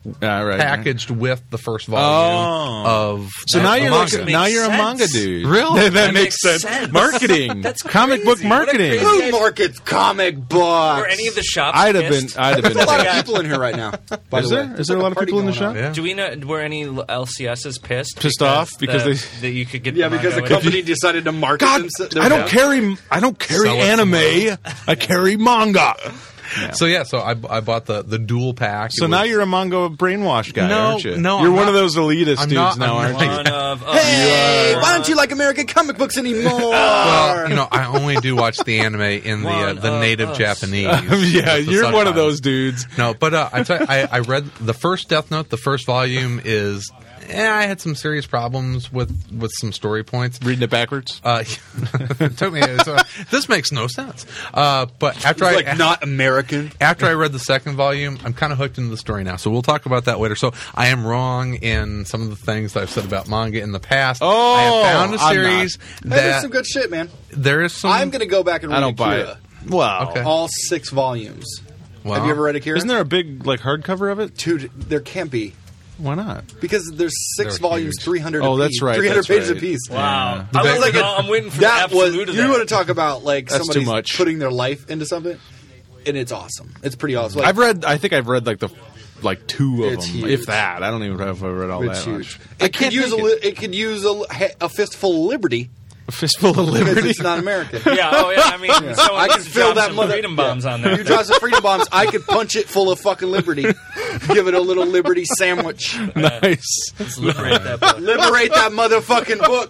Ah, right, packaged with the first volume Oh. of. So uh, now the you're manga. like, now you're a Makes manga sense. dude. Really? that, That makes makes sense. sense. Marketing. That's comic book crazy. What a marketing. crazy- Who markets comic books? Were any of the shops I'd have been. pissed? I'd have been. There's a lot of Yeah. people in here right now. By Is the there? way. Is there a lot of Party people in the going on. shop? Yeah. Do we know? Were any L C Ss pissed? Pissed off because the, they- that you could get Yeah, the because the manga with- company decided to market God, them. their I don't books. carry. I don't carry Sell it anime. I carry manga. So yeah, so I, I bought the, the dual pack. So It now was- you're a manga brainwash guy, No, aren't you? no, you're I'm one not- of those elitist I'm dudes not- now, I'm aren't you? One of us. Hey, why don't you like American comic books anymore? Well, you know, I only do watch the anime in the uh, One the of native us. Japanese. yeah, with the you're one of subtitles. those dudes. No, but uh, I, tell you, I I read the first Death Note. The first volume is. Eh, I had some serious problems with, with some story points. Reading it backwards. Uh, it took me. So, this makes no sense. Uh, but after I It's like not American. after I read the second volume, I'm kind of hooked into the story now. So we'll talk about that later. So I am wrong in some of the things that I've said about manga in the past. Oh, I have found a I'm series Hey, there's that some good shit, man. there is some. I'm going to go back and read I don't buy Akira. it. Wow. Okay. All six volumes. Well, Have you ever read Akira? Isn't there a big like hardcover of it? Dude, there can't be. Why not? Because there's six They're volumes, huge. three hundred Oh, apiece. that's right, three hundred that's pages right. apiece. Wow. Yeah. I was like, a- oh, I'm waiting for that the was, absolute of you that. want to talk about like That's somebody too much. putting their life into something, and it's awesome. It's pretty awesome. Like, I've read. I think I've read like the like two of It's them, huge. if that. I don't even know if I read all it's that huge. much. I It could can't use a think li- it could use a, a fistful of liberty A fistful of because liberty. it's not American. Yeah, oh yeah. I mean, someone I can must fill drop that some mother freedom bombs on there. You drop some freedom bombs. I could punch it full of fucking liberty. Give it a little liberty sandwich. Nice. Liberate that book. Liberate that motherfucking book.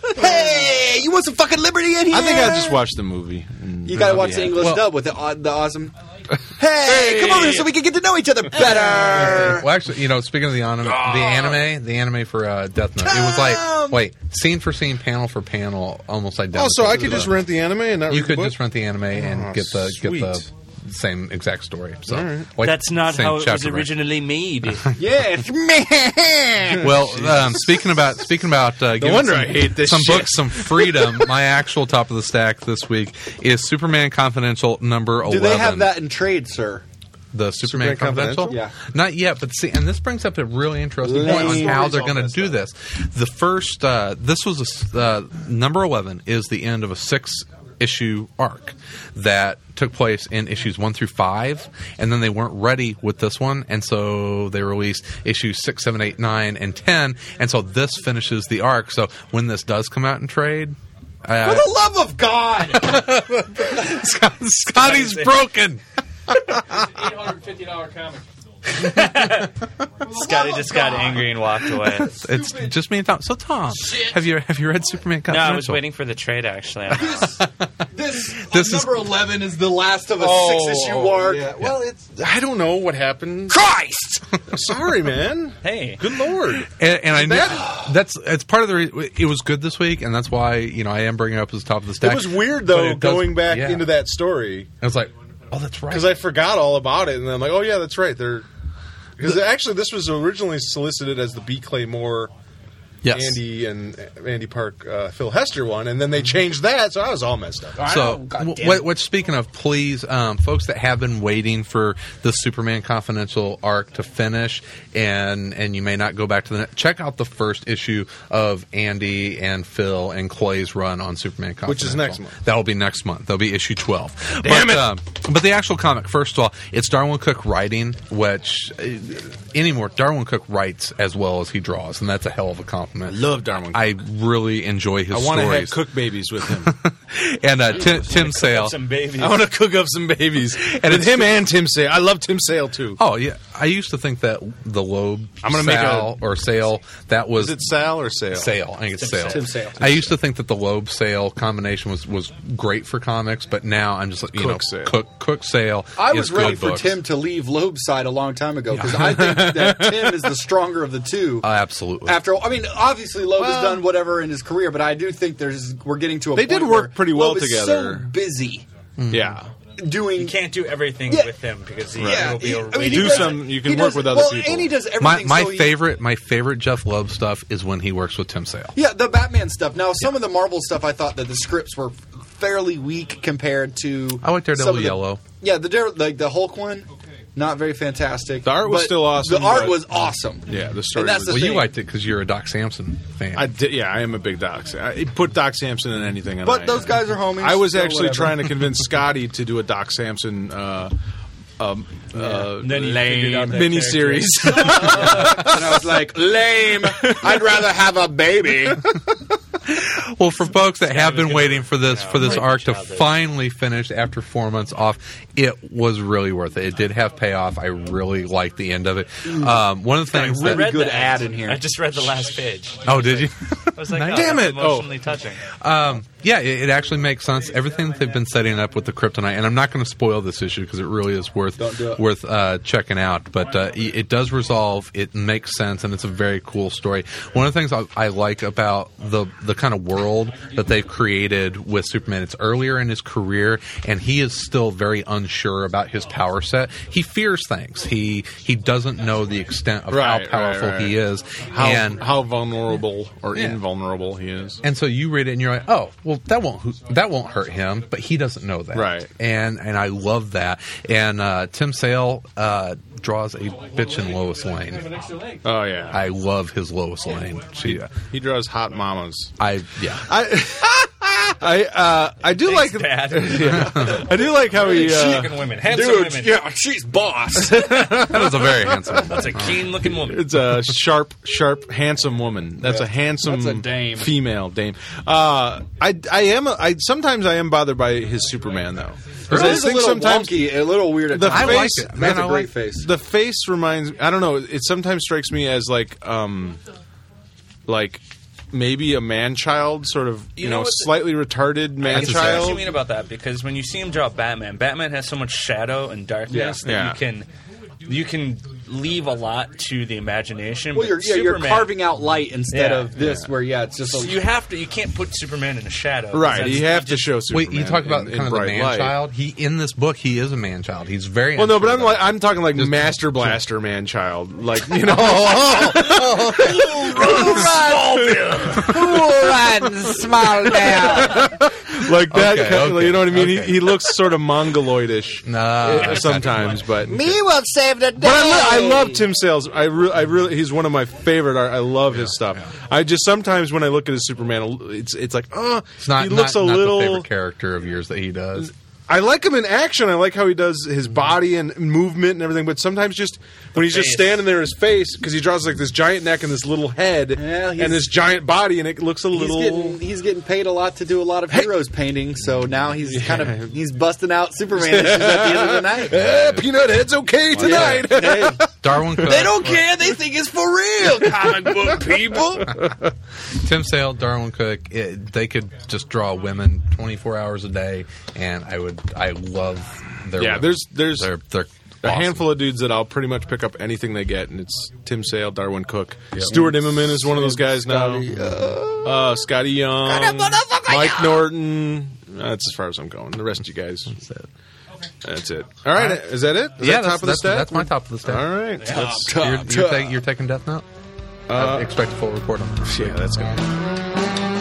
Hey, you want some fucking liberty in here? I think I just watched the movie. and You gotta I'll watch be the happy. English Well- dub with the, aw- the awesome. Hey, come over here so we can get to know each other better. well, actually, you know, speaking of the anime, the anime, the anime for uh, Death Note, it was Tom! like wait, scene for scene, panel for panel, almost identical. Oh, so I to could the- just rent the anime and not You read could the book? just rent the anime and Oh, get the sweet. get the same exact story. So right. like, That's not same how it was chapter break. originally made. Yes, man. Well, um, speaking about speaking about uh, giving wonder some, I hate this some shit. books some freedom. My actual top of the stack this week is Superman Confidential number eleven. Do they have that in trade, sir? The Superman, Superman Confidential? Confidential? Yeah. Not yet, but see, and this brings up a really interesting point on Lame. how they're going to do this. The first, uh, this was a, s- uh, number eleven is the end of a six issue arc that took place in issues one through five, and then they weren't ready with this one, and so they released issues six, seven, eight, nine, and ten, and so this finishes the arc. So when this does come out in trade, For uh, the love of God! Scotty's broken. eight hundred fifty dollars comic. Scotty just got angry and walked away. It's just me and Tom. So Tom, have you have you read Superman No, Confidential? I was waiting for the trade actually. This, This number eleven is the last of a six-issue arc. Yeah. Well, it's. I don't know what happened. Christ! Sorry, man. Hey, Good lord. And, and I knew that's it's part of the. Re- it was good this week, and that's why you know I am bringing it up as the top of the stack. It was weird But though it does- going back yeah. into that story I was like, oh, that's right. because I forgot all about it, and then I'm like, oh yeah, that's right. They're because actually this was originally solicited as the B. Claymore, yes. Andy and Andy Park, uh, Phil Hester one, and then they changed that, so I was all messed up. So, Oh, God w- damn what, it. what, speaking of, please, um, folks that have been waiting for the Superman Confidential arc to finish, and and you may not go back to the net, check out the first issue of Andy and Phil and Clay's run on Superman Confidential, Which is next month. That'll be next month. That'll be issue twelve. Damn but, it! Um, but the actual comic, first of all, it's Darwin Cook writing, which uh, anymore Darwin Cook writes as well as he draws, and that's a hell of a compliment. I love Darwin Cook. I really enjoy his I want to have stories. cook babies with him. and uh, Tim, Tim Sale. some babies. I want to cook up some babies, and with him and Tim Sale. I love Tim Sale too. Oh yeah, I used to think that the Loeb I'm gonna make Sale or Sale that was Is it Sal or Sale? Sale. I think it's Sale. Tim Sale. I used to think that the Loeb Sale combination was, was great for comics, but now I'm just like you Cook know Sale. Cook Cook Sale. I was is ready good for books. Tim to leave Loeb's side a long time ago because I think that Tim is the stronger of the two. Uh, absolutely. After, I mean, obviously Loeb Well- has done whatever in his career, but I do think there's we're getting to a They point did work where pretty well Loeb is together. So busy Yeah. doing. You can't do everything Yeah. with him because he Yeah, will be he- a I mean, he Do does- some- you can he work does- with other well, people. and he does my everything. my so he- favorite my favorite Jeff Loeb stuff is when he works with Tim Sale. Yeah, the Batman stuff. Now, some of the Marvel stuff, I thought that the scripts were fairly weak compared to. I like Daredevil some of the- Yellow. Yeah, the Dare, like the Hulk one. not very fantastic. The art was but still awesome, The art but- was awesome. Yeah, the story And that's was- the Well, you thing. liked it because you're a Doc Samson fan. I did, yeah, I am a big Doc. Sam- I put Doc Samson in anything. And But I, those guys are homies. I was so actually whatever. trying to convince Scotty to do a Doc Samson uh, um, uh, Then he figured out that mini series. and I was like, lame. I'd rather have a baby. Well, for folks that have been waiting for this for this right, arc to childish. finally finish after four months off, it was really worth it. It did have payoff. I really liked the end of it. Um, one of the things really that, read good the ad end. in here. I just read the last page. oh, did you? I was like, Nice. oh, Damn that's it. emotionally touching. Um, yeah, it, it actually makes sense. Everything that they've been setting up with the kryptonite, and I'm not going to spoil this issue because it really is worth Don't do it. worth uh, checking out. But uh, it, it does resolve. It makes sense, and it's a very cool story. One of the things I, I like about the the kind of world that they've created with Superman, it's earlier in his career, and he is still very unsure about his power set. He fears things. He he doesn't know the extent of Right, how powerful right, right. he is, how, and how vulnerable or Yeah. invulnerable he is. and so you read it and you're like, oh, well, that won't that won't hurt him, but he doesn't know that, Right. And and I love that. And uh, Tim Sale uh, draws a bitchin' Lois Lane. Oh yeah, I love his Lois Lane. She, he draws hot mamas. I yeah. I I uh, I do Thanks, like Dad. I do like how he uh, Chicken women, handsome Dude, women. yeah, she's boss. That was a very handsome. That's a keen-looking woman. it's a sharp, sharp, handsome woman. That's a handsome That's a dame. female dame. Uh, I I am a, I sometimes I am bothered by his Superman though. 'Cause It I is a think little sometimes wonky, a little weird. At the times. I like face- it. Man, That's I a great like face. the face reminds I don't know, it sometimes strikes me as like um like maybe a man child, sort of you, You know, know what the- slightly retarded I man can see what you child. mean about that, because when you see him draw Batman, Batman has so much shadow and darkness Yeah. that Yeah. you can you can leave a lot to the imagination. Well, but you're, yeah, you're Superman- carving out light instead Yeah. of this, where yeah, it's just a, You have to. You can't put Superman in a shadow. Right, That's- you have to just- show Superman. Wait, you talk about in, kind in of the bright man light. child. He in this book, he is a man child. He's very Well, no, but unsure I'm about like it. I'm talking like Just- Master Blaster man child, like you know. Like that, Okay, kind of, okay, you know what I mean? okay. He, he looks sort of mongoloidish Nah, uh, sometimes, but me will save the day. but I, lo- I love Tim Sale's. I, re- I really, he's one of my favorite art. I love his stuff. I just sometimes when I look at his Superman, it's it's like, oh, It's not, he looks not, a not little. the favorite character of yours that he does. I like him in action. I like how he does his body and movement and everything. But sometimes just when he's just face. standing there, his face, because he draws like this giant neck and this little head Yeah, he's- and this giant body, and it looks a He's little. getting he's getting paid a lot to do a lot of heroes painting, so now he's kind of he's busting out Superman issues at the end of the night. Eh, Peanut Head's okay tonight. Hey, Darwin Cook. they don't care; they think it's for real. Comic book people. Tim Sale, Darwin Cook, it, they could just draw women twenty-four hours a day, and I would, I love their. Yeah, women. there's- there's they're, they're A awesome. handful of dudes that I'll pretty much pick up anything they get, and it's Tim Sale, Darwin Cook, Stuart Immonen is one of those guys now. Uh, Scotty Young, Mike Norton. That's as far as I'm going. The rest of you guys. That's it. That's it. All right, is that it? Is Yeah, that that's, top of the that's, stack? that's my top of the stack. All right, that's, Top, You're, top. you're, ta- you're taking Death Note. I expect a full report on that. yeah, that's good.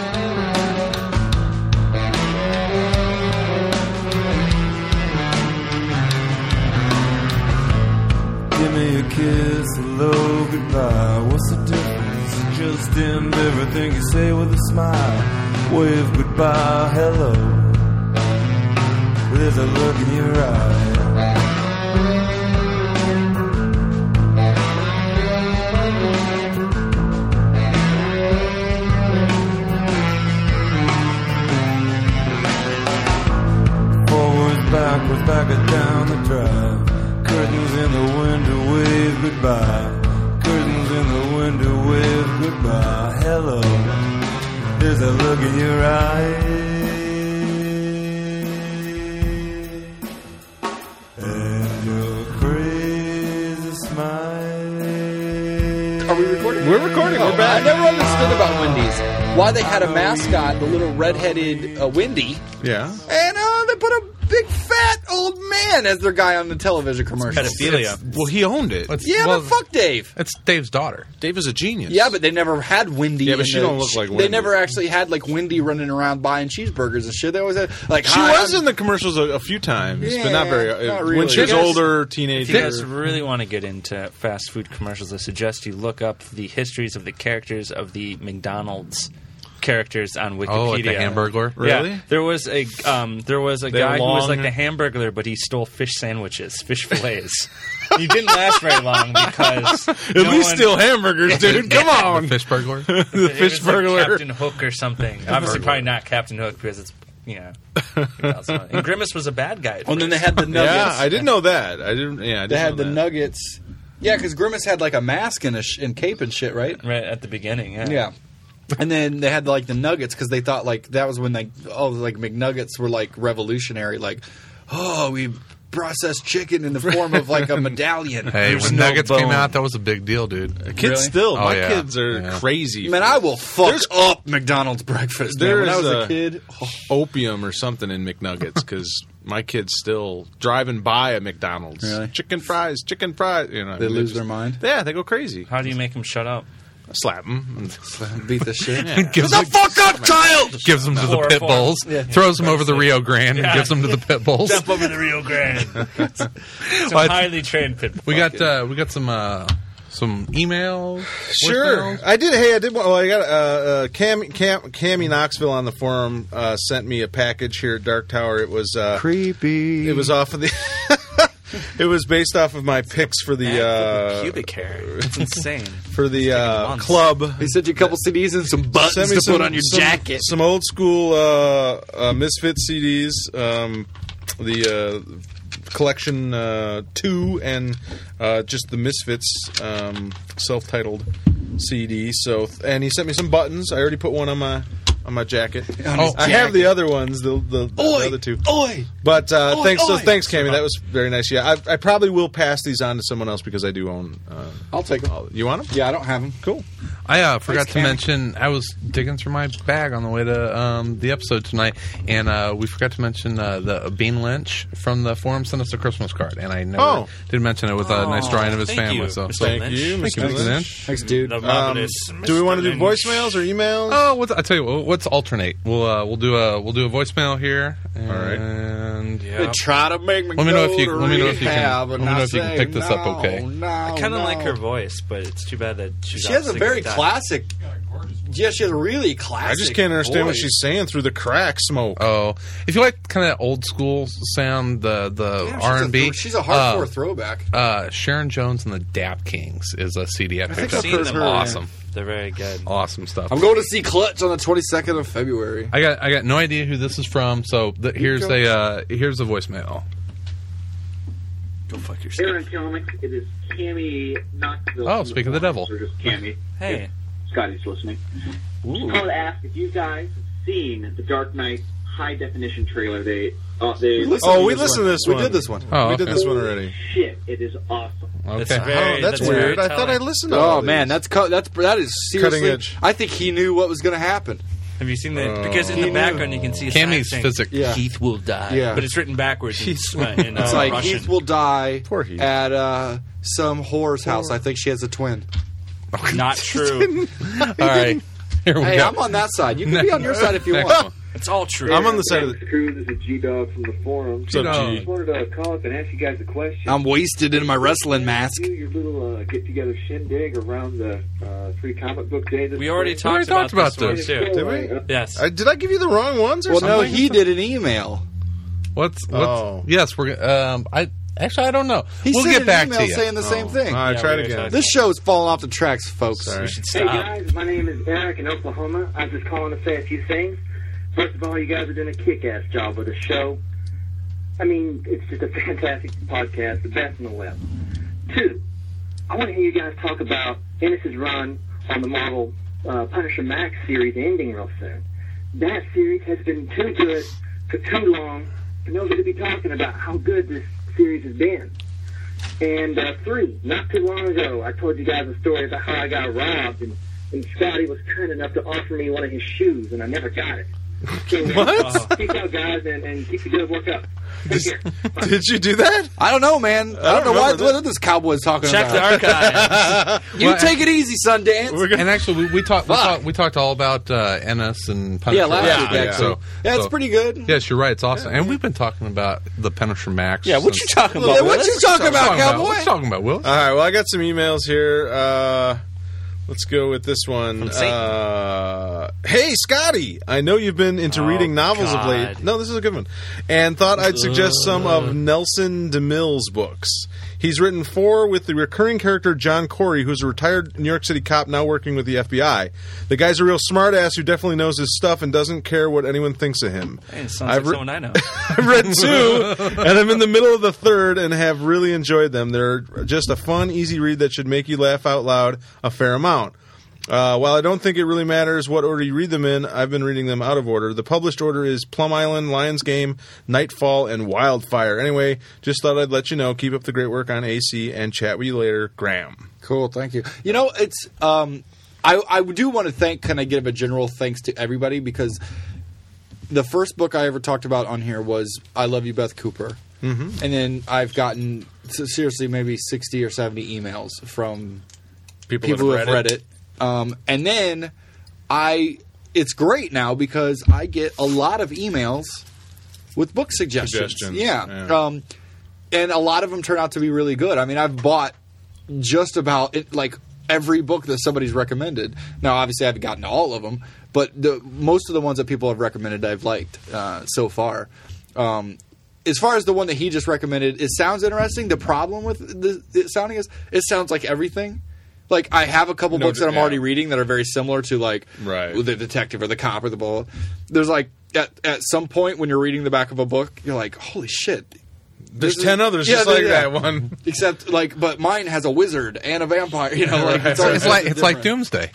Give me a kiss, hello, goodbye. What's the difference? You just end everything you say with a smile. Wave goodbye, hello. There's a look in your eye. Forwards, backwards, back and down the drive. Curtains in the window, wave goodbye. Curtains in the window, wave goodbye. Hello, there's a look in your eye. And your crazy smile. Are we recording? We're recording. We're I back. never understood about Wendy's why they had a mascot, the little redheaded uh, Wendy, Yeah. and uh, they put a big fat old man man as their guy on the television commercials. Pedophilia. Well, he owned it. It's- Yeah, well, but fuck Dave. It's Dave's daughter. Dave is a genius. Yeah, but they never had Wendy. Yeah, but in she the- don't look like They Wendy. never actually had like Wendy running around buying cheeseburgers and shit. They always had like she hi, was I'm- in the commercials a, a few times, but not very. Yeah, not When really. she was You guys- older, If you teenager. guys really want to get into fast food commercials, I suggest you look up the histories of the characters of the McDonald's characters on Wikipedia. Oh, like the Hamburglar? Really? Yeah, there was a um, there was a They guy who was long- like the Hamburglar, but he stole fish sandwiches, fish fillets. He didn't last very long because At least steal hamburgers, dude. Come on. The fish burglar. The fish burglar. Captain Hook or something. Obviously, probably not Captain Hook because it's you know. And Grimace was a bad guy. at Oh, and then they first. had the nuggets. Yeah, I didn't know that. I didn't. Yeah, I didn't They had know the that. nuggets. Yeah, because Grimace had like a mask and a sh- and cape and shit, right? right at the beginning. Yeah. Yeah. And then they had like the nuggets because they thought like that was when they oh like McNuggets were like revolutionary, like oh we processed chicken in the form of like a medallion. Hey, There's when no Nuggets bone. came out, that was a big deal, dude. Kids Really? still. Oh, my yeah. kids are Yeah. crazy. Man, I will fuck There's- up McDonald's breakfast. Man. When I There's was a a- kid, oh, opium or something in McNuggets because my kids still driving by a McDonald's. Really? Chicken fries, chicken fries. You know, they lose just- their mind, Yeah, they go crazy. How do you make him shut up? Slap them. beat the shit. Gives Shut the fuck up, child! gives them to the Four, pit four. bulls, Yeah. throws them over the Rio Grande, and Yeah. gives them to the pit bulls. Jump over the Rio Grande. Some What? highly trained pit bull. We got uh, we got some uh, some emails. Sure, voicemails. I did. Hey, I did. Well, I got uh, uh, Cam, Cam, Cammy Knoxville on the forum uh, sent me a package here at Dark Tower. It was uh, Creepy. It was off of the. It was based off of my picks for the uh, pubic hair. It's insane. for the uh, months. club. He sent you a couple C Ds and some buttons Sent me to some, put on your some- jacket. Some old school uh, uh, Misfit C Ds. Um, the uh, collection uh, two and uh, just the Misfits um, self-titled C D. So, and he sent me some buttons. I already put one on my on my jacket. Oh, I have the other ones, the the, the Oi, other two. oi. But uh, Oi, thanks, so oi. thanks, Cammy. That was very nice. Yeah, I, I probably will pass these on to someone else because I do own. Uh, I'll take them. all- you want them? Yeah, I don't have them. Cool. I uh, forgot Thanks, to Cam. mention I was digging through my bag on the way to um, the episode tonight, and uh, we forgot to mention uh, the Bean Lynch from the forum sent us a Christmas card, and I never Oh. did mention it with a nice drawing of his thank family. you, so Mister Thank Lynch. you, Thank Mister you, Mister Lynch. Lynch. Thanks, dude. The Um, marvelous do we Mister want to do Lynch. voicemails or emails? Oh, what's, I tell you what, what's alternate? We'll uh, we'll do a we'll do a voicemail here. And, right. And They try to make me Let me know go if you- to let me know if you can- rehab, let and me know I if you can say, pick this up no, okay. No, I kind of no. like her voice, but it's too bad that she's She has a obviously very gonna die. classic. Yeah, she has a really classic. I just can't understand what voice. she's saying through the crack smoke. oh, if you like kind of old school sound, the the Yeah, she's R a and B, thro- She's a hardcore uh, throwback. uh, Sharon Jones and the Dap Kings is a C D I think picked I've up. heard It's her, awesome, They're very good. awesome stuff. I'm going to see Clutch on the twenty-second of February. I got I got no idea who this is from. So the, here's a uh, here's a voicemail. Go fuck yourself. Aaron Comics, it is Cammy Knoxville. Oh, speak of the devil. Or just Cammy. Hey. If Scotty's listening. Just wanted to ask if you guys have seen the Dark Knight high definition trailer. They, uh, they Listen Oh, to we this listened one. to this We one. did this one. Oh, we did okay. this one already. shit. It is awesome. Okay. That's very- Oh, that's, that's weird. very I thought I telling. listened to all Oh man, these. that's co- that's that is seriously. Cutting edge. I think he knew what was going to happen. Have you seen that? Oh. Because in He the knew. background you can see a sign Cammy's saying, physics. Yeah. Heath will die. Yeah. But it's written backwards in, Heath- in uh, It's like Russian. Heath will die Poor Heath. at uh, some whore's house. I think she has a twin. Not true. All right, here we Hey, go. I'm on that side. You can be on your side if you Next want. one. It's all true. I'm on the side of the. Crew, this is G Dog from the forum. What's up, G-Dog. G? Just wanted to call up and ask you guys a question. I'm wasted in my wrestling mask. Do your little uh, get together shindig around the uh, free comic book day. This we already spring? talked, We already talked about, about this, this. one, too. Did we? Uh, Yes. I, did I give you the wrong ones or Well, no, something? he did an email. What's what's Oh. yes we're gonna- um I actually I don't know. He we'll sent get an back email to you. saying the same thing. All right, Yeah, try it we again. already This show's falling off the tracks, folks. Sorry. We should Hey stop. guys, my name is Eric in Oklahoma. I'm just calling to say a few things. First of all, you guys are doing a kick-ass job with the show. I mean, it's just a fantastic podcast, the best in the web. Two, I want to hear you guys talk about Ennis's run on the Marvel uh, Punisher Max series ending real soon. That series has been too good for too long for nobody to be talking about how good this series has been. And uh, three, not too long ago, I told you guys a story about how I got robbed, and, and Scotty was kind enough to offer me one of his shoes, and I never got it. Can't wait. What? Peace out, guys, and, and keep the good work up. Take care. Bye. Did you do that? I don't know, man. I, don't know why, remember that. what this Cowboy's talking Check the about. archives. You Well, take it easy, Sundance. We're gonna, And actually, we, we talked we Fuck. talked we talked all about uh, Ennis and Punisher. Yeah, last Yeah, week, yeah. actually. So, yeah, it's so- pretty good. Yes, you're right. It's awesome, and we've been talking about the Punisher Max. Yeah, what you since- talking Yeah, about? what Willis? you talking about, Talking about- Cowboy? What you talking about, Will? all right, well, I got some emails here. Uh, let's go with this one. From Satan. Uh, hey, Scotty! I know you've been into Oh, reading novels of God. late. No, this is a good one. And thought I'd suggest some of Nelson DeMille's books. He's written four with the recurring character John Corey, who's a retired New York City cop now working with the F B I. The guy's a real smartass who definitely knows his stuff and doesn't care what anyone thinks of him. Hey, it sounds I've like re- someone I know. I've read two, and I'm in the middle of the third and have really enjoyed them. They're just a fun, easy read that should make you laugh out loud a fair amount. Uh, while I don't think it really matters what order you read them in, I've been reading them out of order. The published order is Plum Island, Lion's Game, Nightfall, and Wildfire. Anyway, just thought I'd let you know. Keep up the great work on A C, and chat with you later, Graham. Cool, thank you. You know, it's um, I I do want to thank. Can I give a general thanks to everybody, because the first book I ever talked about on here was I Love You, Beth Cooper, mm-hmm. and then I've gotten seriously maybe sixty or seventy emails from People, people who that have read it. Um, and then I, it's great now because I get a lot of emails with book suggestions. Suggestions, Yeah. yeah. Um, and a lot of them turn out to be really good. I mean, I've bought just about it, like every book that somebody's recommended. Now, obviously, I haven't gotten to all of them, but the most of the ones that people have recommended, I've liked uh, so far. Um, as far as the one that he just recommended, it sounds interesting. The problem with the, it sounding is it sounds like everything. Like, I have a couple No, books that I'm yeah. already reading that are very similar to, like, Right. the detective or the cop or the bull. There's, like, at, at some point when you're reading the back of a book, you're like, holy shit. There's This ten is- others Yeah, just like yeah. that one. Except, like, but mine has a wizard and a vampire, you know, like, it's, all, It's like it's different. like Doomsday.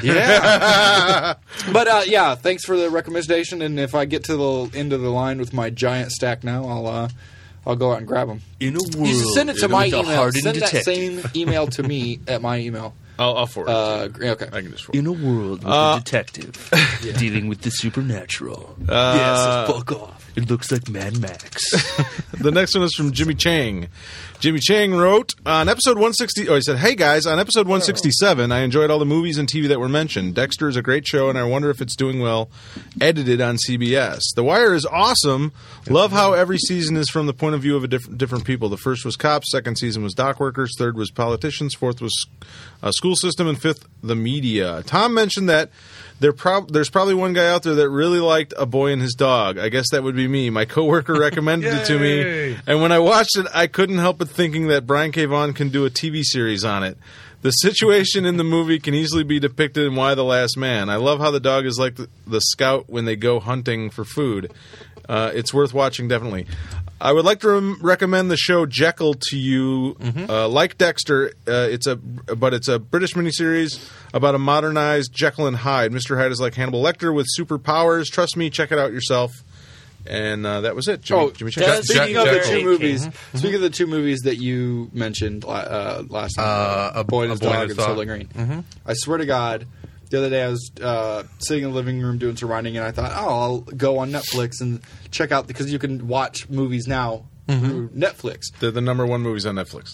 Yeah. But, uh, yeah, thanks for the recommendation, and if I get to the end of the line with my giant stack now, I'll, uh, I'll go out and grab them. In a world, You should send it to my with a email. hardened Send that detective. same email to me at my email. I'll, I'll forward Uh, it to you. okay. I can just forward In a world with Uh, a detective dealing with the supernatural. Uh, yes, fuck off. It looks like Mad Max. The next one is from Jimmy Chang. Jimmy Chang wrote on episode one sixty. Oh, he said, "Hey guys, on episode one sixty-seven, I enjoyed all the movies and T V that were mentioned. Dexter is a great show, and I wonder if it's doing well, edited on C B S. The Wire is awesome. Love how every season is from the point of view of a different different people. The first was cops, second season was dock workers, third was politicians, fourth was uh, school system, and fifth the media. Tom mentioned that." There prob- there's probably one guy out there that really liked A Boy and His Dog. I guess that would be me. My coworker recommended it to me, and when I watched it, I couldn't help but thinking that Brian K. Vaughan can do a T V series on it. The situation in the movie can easily be depicted in Why the Last Man. I love how the dog is like the, the scout when they go hunting for food. Uh, it's worth watching, definitely. I would like to rem- recommend the show Jekyll to you. Uh, like Dexter, uh, it's a but it's a British miniseries about a modernized Jekyll and Hyde. Mister Hyde is like Hannibal Lecter with superpowers. Trust me, check it out yourself. And uh, that was it. Jimmy, Oh, Jimmy Chang. does- speaking Jack- of the Jack- two Jack- movies, Mm-hmm. speaking of the two movies that you mentioned uh, last time, Uh, A Boy and A His Boy and Dog His and Dog. Soylent Green. I swear to God, the other day I was uh, sitting in the living room doing some writing, and I thought, oh, I'll go on Netflix and check out, because you can watch movies now through Netflix. They're the number one movies on Netflix.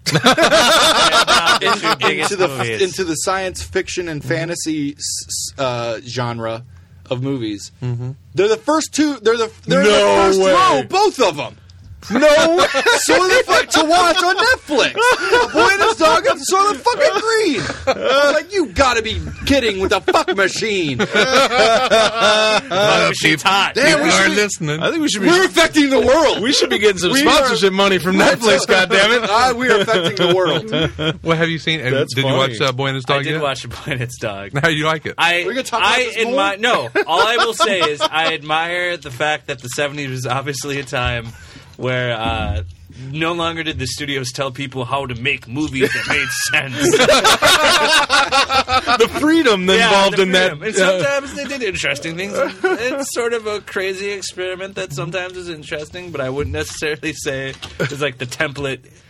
into the into the science fiction and fantasy s- uh, genre of movies. They're the first two. They're the they're No the first way. row, both of them. No, Soylent fuck to watch on Netfllix. A Boy and His Dog and Soylent fucking Green. I was like, you gotta be kidding with a fuck machine. Uh, she's hot. Damn, People we are should be, listening. I think we should be. we're affecting the world. we should be getting some We sponsorship are- money from Netflix. God damn it! Uh, we are affecting the world. What have you seen? That's did funny. you watch uh, Boy and His Dog I did yet? watch A Boy and Its Dog. How do you like it? I, We're gonna talk about I this admire. more? No, all I will say is I admire the fact that the seventies was obviously a time where uh, no longer did the studios tell people how to make movies that made sense. The freedom Yeah, involved the in that. freedom. And sometimes they did interesting things. It's sort of a crazy experiment that sometimes is interesting, but I wouldn't necessarily say it's like the template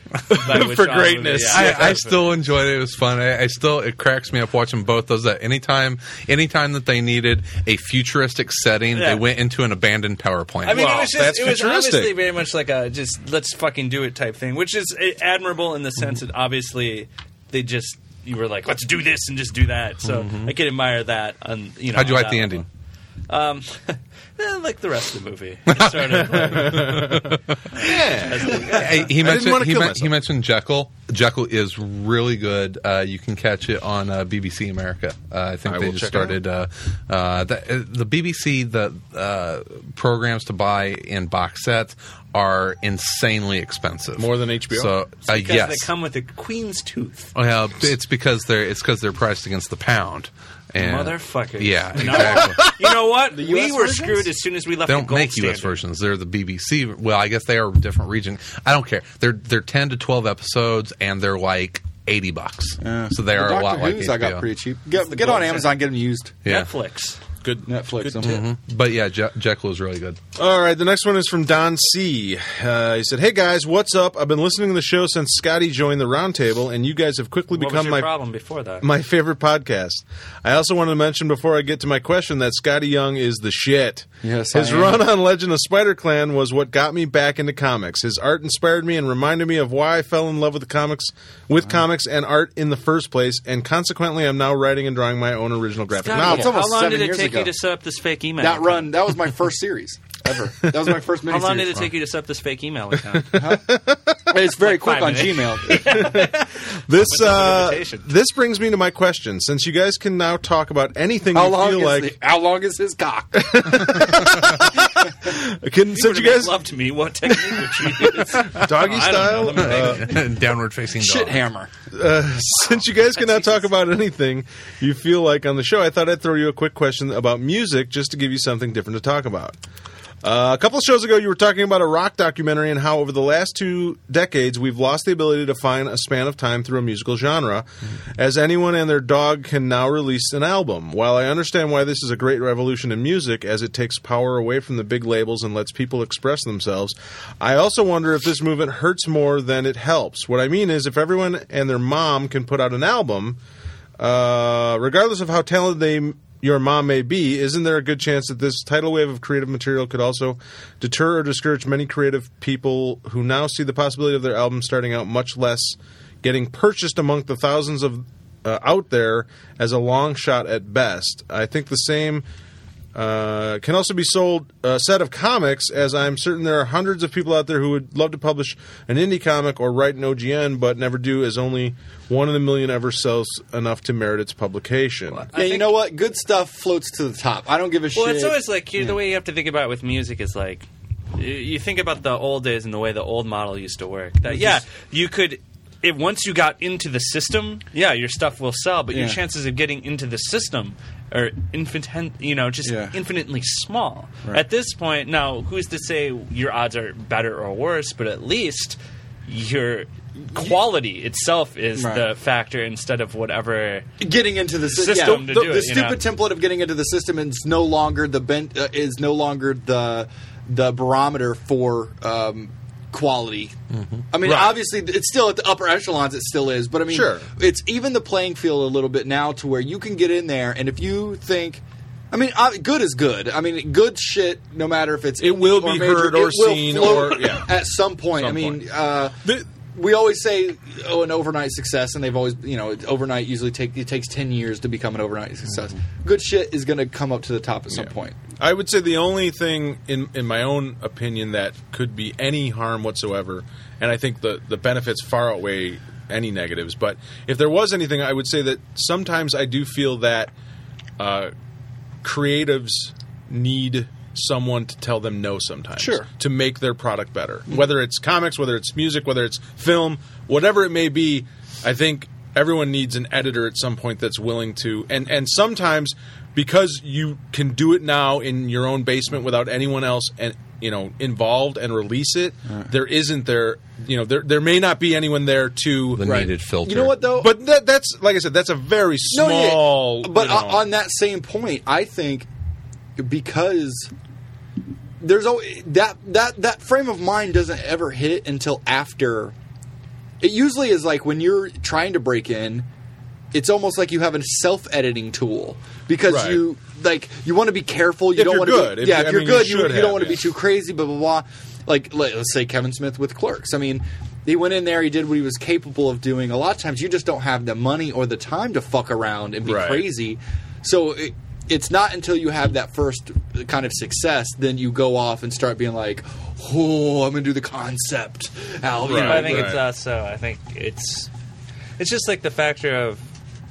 By which For genre greatness. movie, yeah. I, I still enjoyed it. It was fun. I, I still it cracks me up watching both those. That anytime, anytime that they needed a futuristic setting, Yeah. they went into an abandoned power plant. I mean, Wow, it was that's just, it was futuristic. obviously very much like a just let's fucking do it type thing, which is uh, admirable in the sense that obviously they just you were like let's do this and just do that. So I can admire that. On you know, How'd you on like that the level. ending? Um, eh, like the rest of the movie. It's sort of like, Yeah. Hey, he I mentioned didn't wanna he, kill men- myself. he mentioned Jekyll. Jekyll is really good. Uh, you can catch it on uh, B B C America. Uh, I think I they will just check it started uh, uh, the, uh, the B B C. The uh, programs to buy in box sets are insanely expensive, More than H B O? So uh, because yes, they come with a queen's tooth. well, it's because they're it's because they're priced against the pound. And Motherfuckers. Yeah, You know? exactly. You know what? The We U S were versions? screwed as soon as we left They the don't gold make U S standard. versions. They're the B B C. Well, I guess they are a different region. I don't care. They're they're ten to twelve episodes, and they're like eighty bucks. So they The are a Doctor lot like Who's H B O. I got pretty cheap. Get, the get on gold Amazon, get them used. Yeah. Netflix. Good Netflix. Good them. tip. But yeah, Je- Jekyll is really good. All right, the next one is from Don C. Uh, he said, "Hey guys, what's up? I've been listening to the show since Scotty joined the roundtable, and you guys have quickly What was become your my problem before that? my favorite podcast. I also want to mention before I get to my question that Scotty Young is the shit. Yes, His I am. run on Legend of Spider-Clan was what got me back into comics. His art inspired me and reminded me of why I fell in love with the comics, with comics and art in the first place, and consequently, I'm now writing and drawing my own original graphic Scotty, novel. It's almost how long seven did it years take ago. you to set up this fake email? That account? run, that was my first series ever. That was my first miniseries. How long did it take you to set up this fake email account? It's very Like quick five on minutes. Gmail. This What's up uh, with invitation? this brings me to my question. Since you guys can now talk about anything How you long feel is like, the, how long is his cock? can, since you guys loved me, what technique would you use? doggy I don't know. style, uh, Downward facing Shit dog. hammer. since you guys can now talk about anything you feel like on the show, I thought I'd throw you a quick question about music just to give you something different to talk about. Uh, a couple of shows ago, you were talking about a rock documentary and how over the last two decades we've lost the ability to find a span of time through a musical genre, as anyone and their dog can now release an album. While I understand why this is a great revolution in music, as it takes power away from the big labels and lets people express themselves, I also wonder if this movement hurts more than it helps. What I mean is, if everyone and their mom can put out an album, uh, regardless of how talented they your mom may be, isn't there a good chance that this tidal wave of creative material could also deter or discourage many creative people who now see the possibility of their album starting out much less getting purchased among the thousands of uh, out there as a long shot at best? I think the same uh, can also be sold a set of comics, as I'm certain there are hundreds of people out there who would love to publish an indie comic or write an O G N, but never do, as only one in a million ever sells enough to merit its publication. Yeah, you know what? Good stuff floats to the top. I don't give a shit. Well, it's always like you the way you have to think about it with music is like you- you think about the old days and the way the old model used to work. That yeah, you could. If once you got into the system, yeah, your stuff will sell, but your Yeah. chances of getting into the system are infinite, you know, just Yeah. infinitely small. Right. At this point, now who's to say your odds are better or worse? But at least your quality itself is Right. the factor instead of whatever. getting into the sy- System yeah, to the, do the it, you stupid know? template of getting into the system is no longer the ben- uh, is no longer the the barometer for um, quality. I mean, Right. obviously, it's still at the upper echelons. It still is, but I mean, Sure. it's even the playing field a little bit now to where you can get in there, and if you think. I mean, uh, good is good. I mean, good shit. No matter if it's It indie will or be major, heard it or will seen float or- yeah. at some point. Some I mean, point. uh, The- we always say, oh, an overnight success, and they've always, you know, overnight usually take it takes ten years to become an overnight success. Good shit is going to come up to the top at some Yeah. point. I would say the only thing, in in my own opinion, that could be any harm whatsoever, and I think the, the benefits far outweigh any negatives, but if there was anything, I would say that sometimes I do feel that uh, creatives need someone to tell them no sometimes. Sure. To make their product better. Whether it's comics, whether it's music, whether it's film, whatever it may be, I think everyone needs an editor at some point that's willing to, and, and sometimes because you can do it now in your own basement without anyone else and you know involved and release it, there isn't there you know there there may not be anyone there to The Right. needed filter. You know what though? but that, that's like I said, that's a very No, yeah, small. But you know, o- on that same point, I think because there's always that that that frame of mind doesn't ever hit until after it usually is like when you're trying to break in, it's almost like you have a self-editing tool because Right. you like you want to be careful. You If don't you're want good. to If be, yeah. you- If I you're mean, you good, you, should you, have, don't want to yeah. be too crazy. Blah blah blah. Like let, let's say Kevin Smith with Clerks. I mean, he went in there. He did what he was capable of doing. A lot of times, you just don't have the money or the time to fuck around and be Right. crazy. So it, it's not until you have that first kind of success then you go off and start being like, oh, I'm gonna do the concept. Al, you Right. know, But I think right. it's also. I think it's. It's just like the factor of.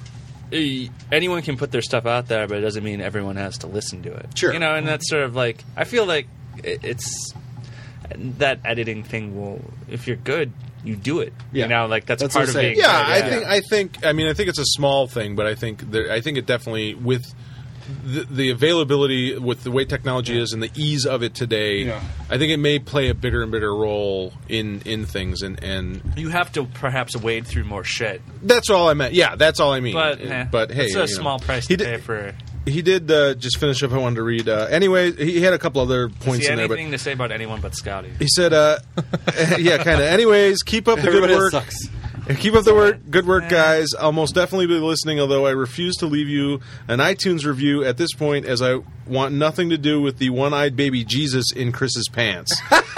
eh, Anyone can put their stuff out there, but it doesn't mean everyone has to listen to it. Sure. You know, and that's sort of like. I feel like it- it's. That editing thing will. If you're good, you do it. Yeah. You know, like that's, That's part what of I'm being saying. Yeah, good. I think I think I mean I think it's a small thing, but I think there, I think it definitely with the, the availability with the way technology is and the ease of it today, Yeah. I think it may play a bigger and bigger role in, in things and, and You have to perhaps wade through more shit. that's all I meant. Yeah, that's all I mean. But, Uh, eh, but hey, it's a you know. small price He to did- pay for. He did uh, just finish up. I wanted to read. Uh, anyway, he had a couple other points See in there, but anything to say about anyone but Scotty? he said, uh, "Yeah, kind of." Anyways, keep up the Everybody good else work. sucks. And keep up the work, good work, guys. I'll most definitely be listening, although I refuse to leave you an iTunes review at this point, as I want nothing to do with the one-eyed baby Jesus in Chris's pants.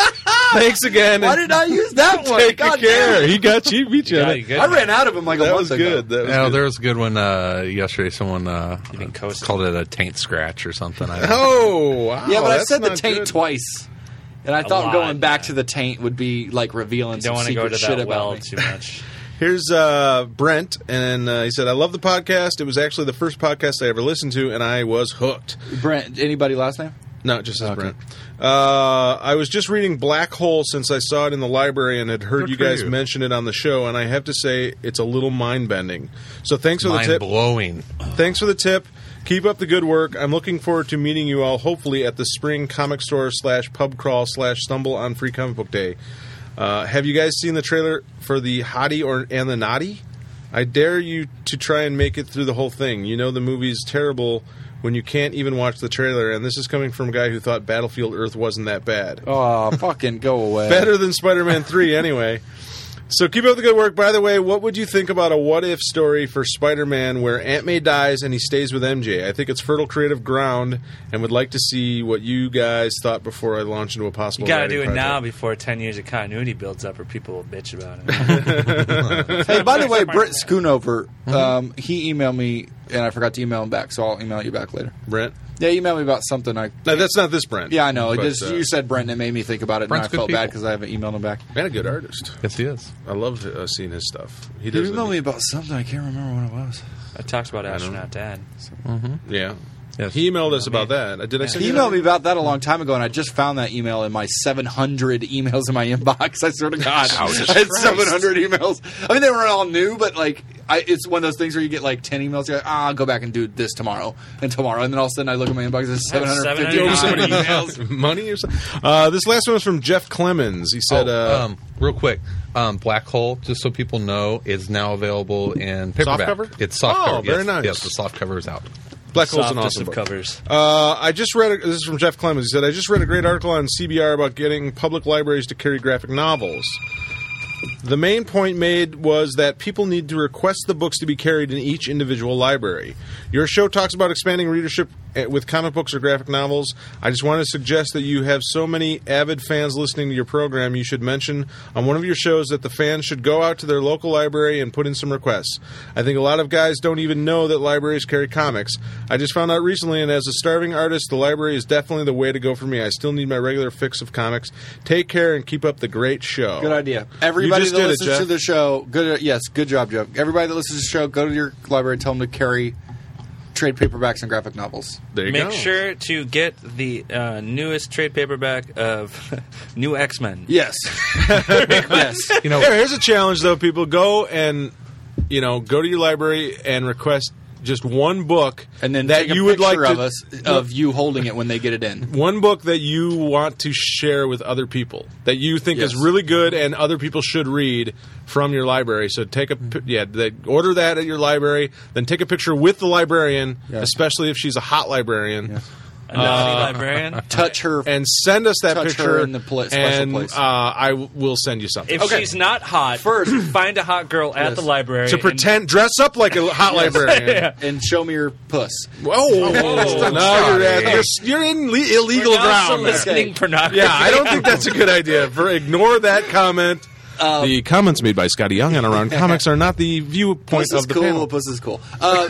Thanks again. Why and did I use that one? take God care? damn. He got you, beat you. Yeah, on you it. good. I ran out of them like a That month was ago. good. That was Oh, good. there was a good one uh, yesterday. Someone uh, mean Coast? called it a taint scratch or something. I don't Oh, wow. Yeah, but I that's said the not taint good. twice. And I A thought lot, going back yeah. to the taint would be like revealing Don't some want to go secret to shit that about well me. too much. Here's uh, Brent, and uh, he said, I love the podcast. It was actually the first podcast I ever listened to, and I was hooked. Brent, anybody last name? No, it just says Okay. Brent. Uh, I was just reading Black Hole since I saw it in the library and had heard Good you for guys you. mention it on the show, and I have to say it's a little mind-bending. So thanks for the mind tip. blowing. Thanks for the tip. Keep up the good work. I'm looking forward to meeting you all, hopefully, at the spring comic store slash pub crawl slash stumble on Free Comic Book Day. Uh, have you guys seen the trailer for the Hottie or and the Naughty? I dare you to try and make it through the whole thing. You know the movie's terrible when you can't even watch the trailer, and this is coming from a guy who thought Battlefield Earth wasn't that bad. Oh, fucking go away. Better than Spider-Man three, anyway. So keep up the good work. By the way, what would you think about a what-if story for Spider-Man where Aunt May dies and he stays with M J? I think it's fertile creative ground and would like to see what you guys thought before I launch into a possible You got to writing do it project. now before ten years of continuity builds up, or people will bitch about it. Hey, by the way, Britt Schoonover, um, he emailed me, and I forgot to email him back, so I'll email you back later. Brent? Yeah, email me about something. I No, that's not this Brent. Yeah, I know. It But, just, uh, you said Brent, and it made me think about it, Brent's and I good felt bad people. because I haven't emailed him back. And a good artist. Yes, he is. I love uh, seeing his stuff. He He does. emailed the- me about something. I can't remember what it was. I talked about Astronaut Dad. Yeah. Yes. He emailed us about that. Did I send He you emailed that? me about that a long time ago, and I just found that email in my seven hundred emails in my inbox. I swear to God. I had seven hundred emails. I mean, they were all new, but like, I, it's one of those things where you get like ten emails. You're like, ah, I'll go back and do this tomorrow and tomorrow. And then all of a sudden I look at my inbox, there's seven hundred fifty seven hundred somebody emails. emails. Money or something? Uh, this last one was from Jeff Clemens. He said, oh, uh, um, real quick, um, Black Hole, just so people know, is now available in paperback. Softcover? It's soft Oh, cover. very yes, nice. Yes, the soft cover is out. Black Hole's an Softest awesome of book. covers. Uh, I just read. A, this is from Jeff Clemens. He said, "I just read a great article on C B R about getting public libraries to carry graphic novels. The main point made was that people need to request the books to be carried in each individual library. Your show talks about expanding readership with comic books or graphic novels. I just want to suggest that you have so many avid fans listening to your program, you should mention on one of your shows that the fans should go out to their local library and put in some requests. I think a lot of guys don't even know that libraries carry comics. I just found out recently, and as a starving artist, the library is definitely the way to go for me. I still need my regular fix of comics. Take care and keep up the great show." Good idea. Everybody just that did it, listens Jeff. to the show, good. Yes, good job, Joe. Everybody that listens to the show, go to your library, tell them to carry trade paperbacks and graphic novels. There you Make go. sure to get the uh, newest trade paperback of New X-Men. Yes. yes. You know, Here, here's a challenge, though. People go and you know go to your library and request just one book, And then that take a you would like picture to, of us of you holding it when they get it in. one book that you want to share with other people that you think is Yes. really good and other people should read from your library. So take a pi- yeah, they order that at your library, then take a picture with the librarian, Yes. especially if she's a hot librarian. Yes. A naughty librarian. Touch her. and send us that Touch picture, her in the pla- special and place. Uh, I w- will send you something. If okay. she's not hot, First- find a hot girl at Yes. the library. to and- pretend, dress up like a hot librarian. Yeah. and show me your puss. Whoa! no, you're, at, you're you're in le- illegal We're not ground. there. soliciting pornography. Yeah, I don't think that's a good idea. For ignore that comment. the comments made by Scotty Young on Around Comics are not the viewpoint Puss is of the cool. panel. Puss is cool. Uh,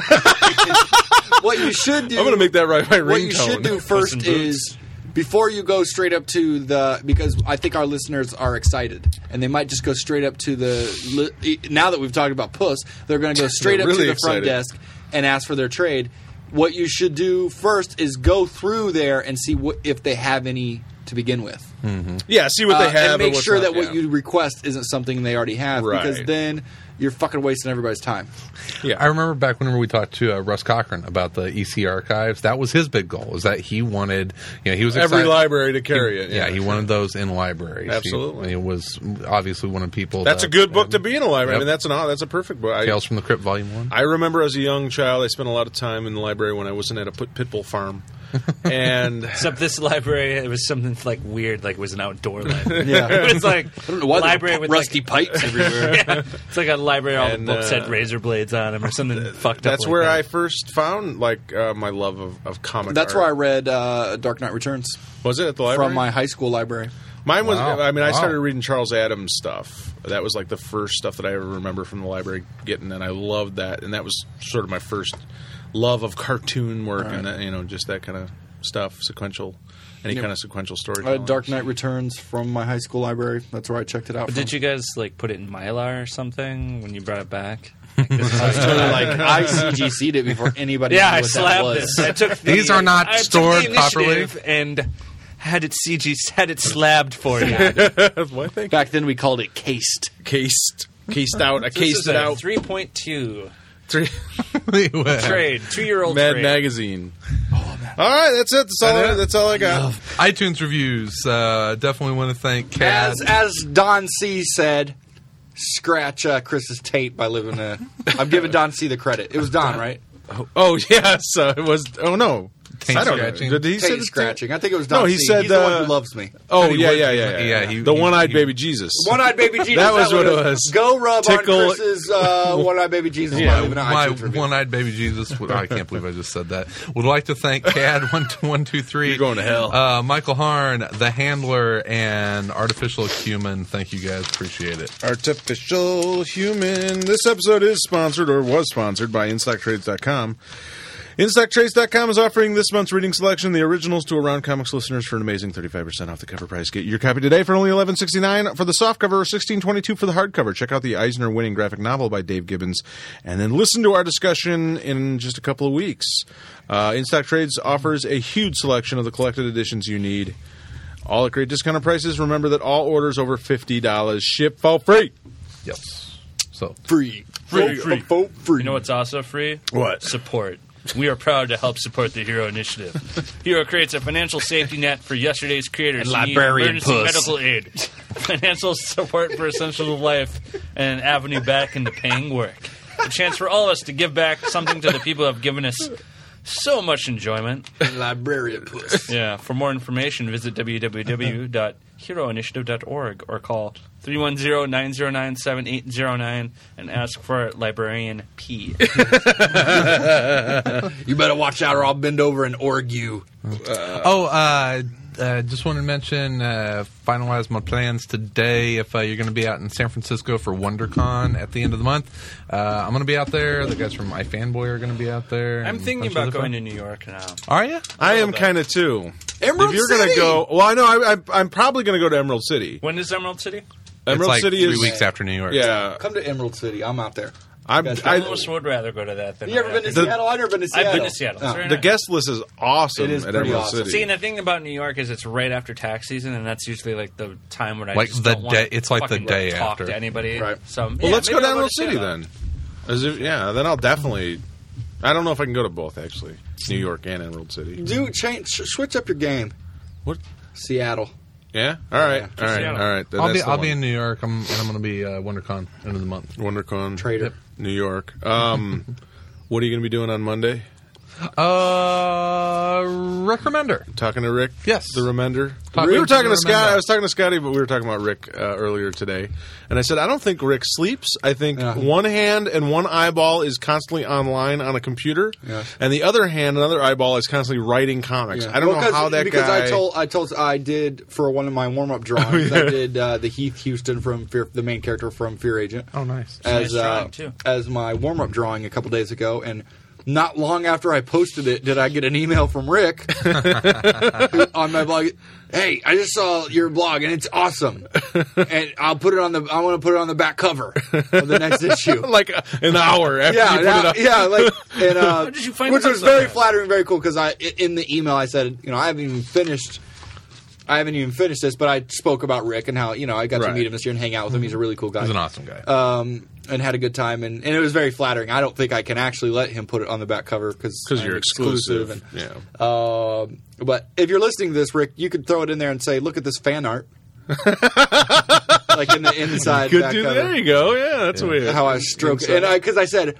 what you should do. I'm going to make that right my What you ringtone. should do first in boots. is before you go straight up to the because I think our listeners are excited and they might just go straight up to the li- now that we've talked about Puss, they're going to go straight They're up really to the front excited. desk and ask for their trade. What you should do first is go through there and see what, if they have any to begin with. Yeah, see what Uh, they have and make what's sure not, that what yeah. you request isn't something they already have, Right. because then you're fucking wasting everybody's time. I remember back whenever we talked to uh, Russ Cochran about the E C archives, that was his big goal, was that he wanted, you know, he was Every excited- library to carry he- it. Yeah, he wanted those in libraries. Absolutely. He, he was obviously one of people. That's a that- good book to be in a library. I Yep. mean, that's an that's a perfect book. I, Tales from the Crypt, Volume One. I remember as a young child, I spent a lot of time in the library when I wasn't at a pit, pit bull farm, and Except this library, it was something like weird, like it was an outdoor library. Yeah. It was like I don't know why there library are with rusty like, pipes everywhere. yeah, it's like a library. All And, the books uh, had razor blades on them, or something fucked up. that's like where that. I first found like uh, my love of, of comic. That's art. where I read uh, Dark Knight Returns was it at the library from my high school library. Mine was. Wow. I mean, I Wow. started reading Charles Adams stuff. That was like the first stuff that I ever remember from the library getting, and I loved that. And that was sort of my first love of cartoon work, Right. and that, you know, just that kind of stuff, sequential, any Yep. kind of sequential I storytelling. had Dark Knight Returns from my high school library. That's where I checked it out. But from. did you guys like put it in Mylar or something when you brought it back? I was totally like I C G C'd it before anybody Yeah, knew I what that slabbed was. it. I took the, These are not I took stored the initiative properly. and had it C G had it slabbed for you. What? Thank Back then we called it cased. cased, cased out. I This cased is it a out. three point two Three. trade, two year old Mad trade. Magazine. All right, that's it. That's all. I, that's all I got. iTunes reviews. Uh, definitely want to thank Cad. As as Don C said, scratch uh, Chris's tape by living a. I'm giving Don C the credit. It was Don, right? Oh yes, uh, it was. Oh no, Taint I don't scratching. know. Did he say Tape the- scratching. I think it was Don No, he C. said, He's the one uh, who loves me. Oh he yeah, would- yeah, yeah, yeah. yeah, he- the he- one-eyed he- baby Jesus. One-eyed baby Jesus. That was what it was. Go rub Tickle- on Chris's uh, one-eyed baby Jesus. Yeah, by leaving an my iTunes review. one-eyed baby Jesus. Would- I can't believe I just said that. Would like to thank Cad one two one two three. You're going to hell. Uh, Michael Harn, the Handler, and Artificial Cumin. Thank you guys. Appreciate it. Artificial Human. This episode is sponsored or was sponsored by in stock trades dot com. in stock trades dot com is offering this month's reading selection, the originals, to Around Comics listeners for an amazing thirty-five percent off the cover price. Get your copy today for only eleven sixty-nine for the softcover or sixteen twenty-two for the hardcover. Check out the Eisner-winning graphic novel by Dave Gibbons, and then listen to our discussion in just a couple of weeks. Uh, In Stock Trades offers a huge selection of the collected editions you need, all at great discounted prices. Remember that all orders over fifty dollars ship for free. Yes. So Free. Free. Vote, vote, vote, free. You know what's also free? What? Support. We are proud to help support the Hero Initiative. Hero creates a financial safety net for yesterday's creators And who need librarian emergency puss. medical aid, financial support for essential life, and an avenue back into paying work. A chance for all of us to give back something to the people who have given us so much enjoyment. Librarian puss. Yeah. For more information, visit w w w dot hero initiative dot org or call three one zero, nine zero nine, seven eight zero nine and ask for Librarian P. You better watch out or I'll bend over and org you. Oh, uh, uh, just wanted to mention, uh, finalize my plans today. If uh, you're going to be out in San Francisco for WonderCon at the end of the month, uh, I'm going to be out there. The guys from iFanboy are going to be out there. I'm and a thinking bunch of about other going fun- to New York now. Are you? I am bit. kind of too. Emerald if you're going to City! go, well, I know I, I, I'm probably going to go to Emerald City. When is Emerald City? Emerald it's like City three is weeks after New York. Yeah, Come to Emerald City. I'm out there. I'm. Guys, I, I almost would rather go to that than You ever been to The- Seattle? I've never been to Seattle. I've been to Seattle. It's Oh. very the nice. guest list is awesome It is at pretty Emerald awesome. City. See, and the thing about New York is it's right after tax season, and that's usually like the time when I Like just the don't want day- it's like the fucking day talk after. to anybody. Right. So well, yeah, let's go maybe to I'll Emerald to City Seattle. then. As if, yeah, then I'll definitely. I don't know if I can go to both actually, New York and Emerald City. Dude, change, sh- switch up your game. What? Seattle. Yeah. All right. Yeah, all right. Seattle. All right. Then I'll that's be the I'll be one. in New York. I'm, and I'm going to be uh, WonderCon end of the month. WonderCon, Trader. New York. Um, what are you going to be doing on Monday? Uh, Rick Remender. Talking to Rick? Yes. The Remender? Talking we were to talking the to Scott. Remender. I was talking to Scotty, but we were talking about Rick uh, earlier today. And I said, I don't think Rick sleeps. I think Yeah. one hand and one eyeball is constantly online on a computer. Yeah. And the other hand, another eyeball is constantly writing comics. I don't Well, know 'cause- how that because guy... I told I told I did for one of my warm up drawings. I did uh, the Heath Houston from Fear, the main character from Fear Agent. Oh, nice. As Nice uh, drawing, too. as my warm up drawing a couple days ago, and not long after I posted it, did I get an email from Rick on my blog. Hey, I just saw your blog and it's awesome, and I'll put it on the. I want to put it on the back cover of the next issue. like uh, an hour after Yeah, you put yeah, it up. yeah, like, and, uh, How did you find which out was about very that? flattering, very cool. Because I, in the email, I said, you know, I haven't even finished. I haven't even finished this, but I spoke about Rick and how you know I got to Right. meet him this year and hang out with him. He's a really cool guy. He's an awesome guy. Um, and had a good time, and, and it was very flattering. I don't think I can actually let him put it on the back cover because Because you're exclusive. And, yeah. um, but if you're listening to this, Rick, you could throw it in there and say, "Look at this fan art." Like in the inside Could back do that. cover. There you go. Yeah, that's weird. How I stroke it, and I because I said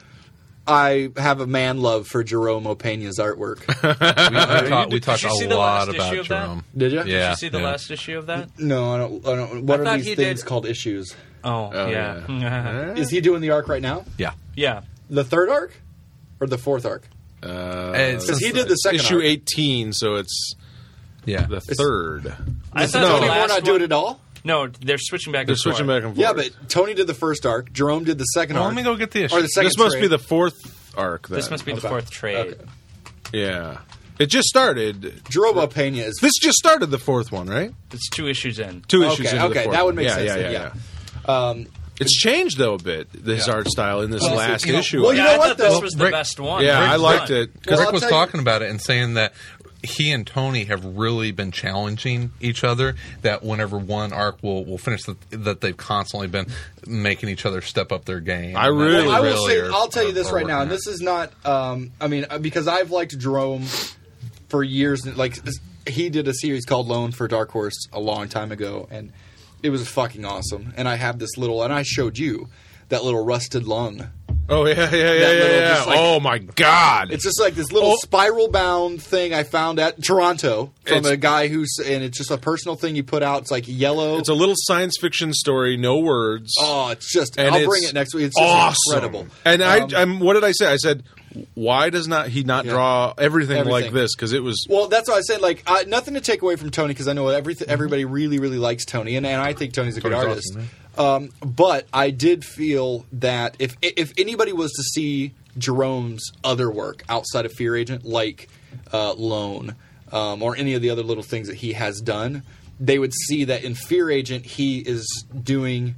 I have a man love for Jerome Opena's artwork. we talked, we Did talked you see a the lot last about issue of that? Jerome. Did you? Yeah. Did you see the yeah. last issue of that? No, I don't. I don't what I are thought these he things did- called issues? Oh, Oh, yeah. Is he doing the arc right now? Yeah. Yeah. The third arc or the fourth arc? Uh, It's- Because he did the second issue arc. eighteen, so it's Yeah. the third. I Does thought Tony the Moore last not do one- it at all? No, they're switching back They're and switching forth. back and forth. Yeah, but Tony did the first arc. Jerome did the second Well, arc. let me go get the issue. Or the second this must trade. be the fourth arc. Then. This must be the Okay. fourth trade. Okay. Yeah, it just started. Jerome Opena is This just started the fourth one, right? It's two issues in. Two Okay, issues into okay, the fourth that would one. make yeah, sense Yeah, then, yeah, yeah. yeah. um, It's changed though a bit. His art style in this Well, last you know- issue. well, you yeah, know I what, thought this though? was the Rick- best one. yeah, I Rick's liked done. it. Well, Rick I'll was tell you- talking about it and saying that he and Tony have really been challenging each other. That whenever one arc will, will finish, that, that they've constantly been making each other step up their game. I And that really- they I will really say, are- I'll tell you are- this are right now, working and on. this is not. Um, I mean, because I've liked Jerome for years. Like he did a series called Lone for Dark Horse a long time ago, and it was fucking awesome. And I have this little, and I showed you that little rusted lung. Oh yeah, yeah, yeah, That yeah. little yeah. just like- oh my god! It's just like this little Oh. spiral bound thing I found at Toronto from It's- a guy who's, and it's just a personal thing you put out. It's like yellow. It's a little science fiction story, no words. oh, it's just. and I'll it's bring it next week. It's just awesome. incredible. And Um, I, I'm. What did I say? I said, why does not he not Yeah. draw everything, like Everything. this? Because it was. Well, that's what I said. Like, uh, nothing to take away from Tony because I know every, everybody really, really likes Tony, and, and I think Tony's a good Tony's artist. awesome, um, but I did feel that if if anybody was to see Jerome's other work outside of Fear Agent, like uh, Lone um, or any of the other little things that he has done, they would see that in Fear Agent he is doing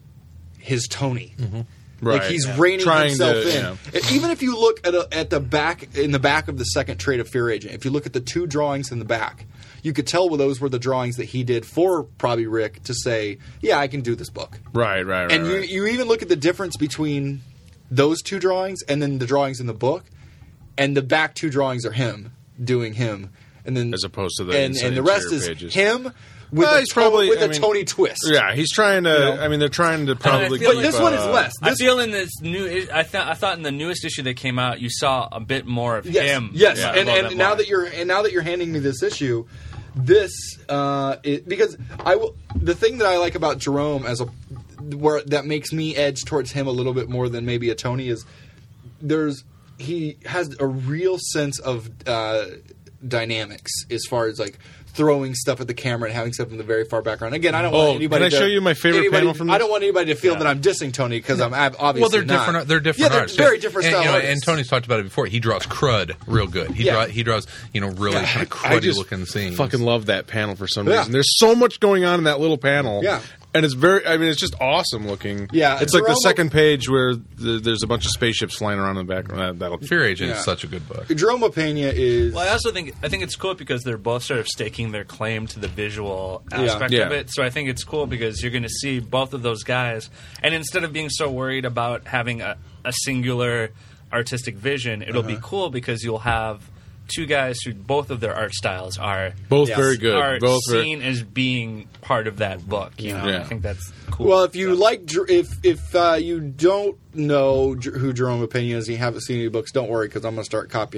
his Tony. Right. Like he's Yeah. reining Trying himself to, in. yeah. Even if you look at a, at the back in the back of the second trade of Fear Agent, if you look at the two drawings in the back, you could tell well, those were the drawings that he did for probably Rick to say, "Yeah, I can do this book." Right, right, right. and you right. you even look at the difference between those two drawings and then the drawings in the book, and the back two drawings are him doing him, and then As opposed to the and inside and the rest interior is pages. him with Well, a, he's to- probably- with I a mean- Tony twist. Yeah, he's trying to. You know? I mean, they're trying to probably. feel keep, But this one is uh, less. I This- feel in this new. I thought I thought in the newest issue that came out, you saw a bit more of Yes, him. yes, Yeah, and, above and that now line. that you're and now that you're handing me this issue, this uh, it, because I will. The thing that I like about Jerome as a where that makes me edge towards him a little bit more than maybe a Tony is there's he has a real sense of uh, dynamics as far as like throwing stuff at the camera and having stuff in the very far background. Again, I don't Oh, want anybody. can I to, show you my favorite anybody- panel from I this? don't want anybody to feel that I'm dissing Tony because I'm ab- obviously Well, they're not. different. They're different Yeah, they're artists. very different and, style you know, artists. and Tony's talked about it before. He draws crud real good. He Yeah. draw, he draws you know really kind of I cruddy just looking scenes. fucking love that panel for some Yeah. reason. There's so much going on in that little panel. Yeah. And it's very, I mean, it's just awesome looking. Yeah, It's like the Jerome- second page where the, there's a bunch of spaceships flying around in the background. That, that'll, Fear Agent Yeah. is such a good book. Jerome Pena is. Well, I also think I think it's cool because they're both sort of staking their claim to the visual aspect Yeah. of it. So I think it's cool because you're going to see both of those guys, and instead of being so worried about having a, a singular artistic vision, it'll Uh-huh. be cool because you'll have two guys who both of their art styles are both Yes. very good. are both very, seen as being part of that book. You know, Yeah. I think that's cool. Well, if you like, Jer- if if uh, you don't know Jer- who Jerome Pena is, and you haven't seen any books, don't worry because I'm going to start copying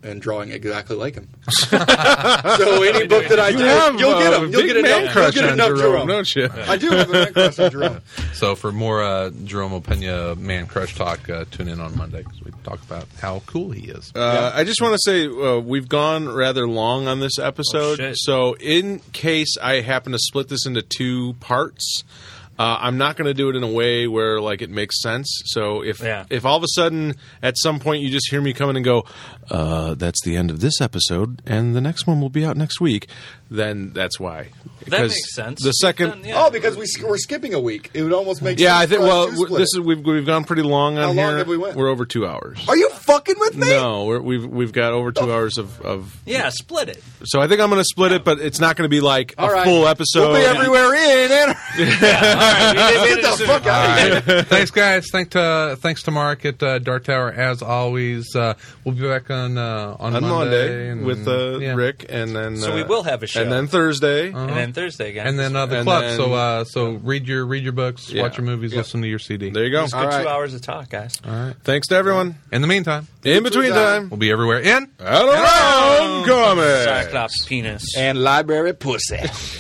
and drawing exactly like him. So any book that I You do, have you'll get a him. You'll big get man enough. You'll crush get on enough Jerome, Jerome. don't you? I do have a man crush on Jerome. So for more uh, Jerome Opena man crush talk, uh, tune in on Monday because we talk about how cool he is. Uh, I just want to say uh, we've gone rather long on this episode. Oh, shit. So in case I happen to split this into two parts, uh, I'm not going to do it in a way where like it makes sense. So if Yeah. if all of a sudden at some point you just hear me come in and go, uh, that's the end of this episode, and the next one will be out next week, then that's why. That makes sense. The You've second. done- yeah. Oh, because we we're skipping a week. It would almost make Yeah, I sense. think. for us Well, to w- split this it. is we've we've gone pretty long on How here. long have we went? We're over two hours. Are you fucking with me? No, we're, we've we've got over two hours of, of. Yeah, split it. So I think I'm going to split it, but it's not going to be like All a right. full episode. We'll be everywhere in. And Get Get the fuck out of here. Thanks, guys. Thanks to thanks to Mark at uh, Dark Tower as always. Uh, we'll be back on uh, on, on Monday, Monday and- with uh, yeah. Rick, and then So uh, we will have a show. and then Thursday. Uh-huh. And then Thursday again. and then uh, the And club. then- so uh, so read your read your books, Yeah. watch your movies, Yeah. listen to your C D. There you go. It's All good right. two hours of talk, guys. All right. Thanks to everyone. In the meantime, In between time, we'll be everywhere in. out around comics. Cyclops penis. And library pussy.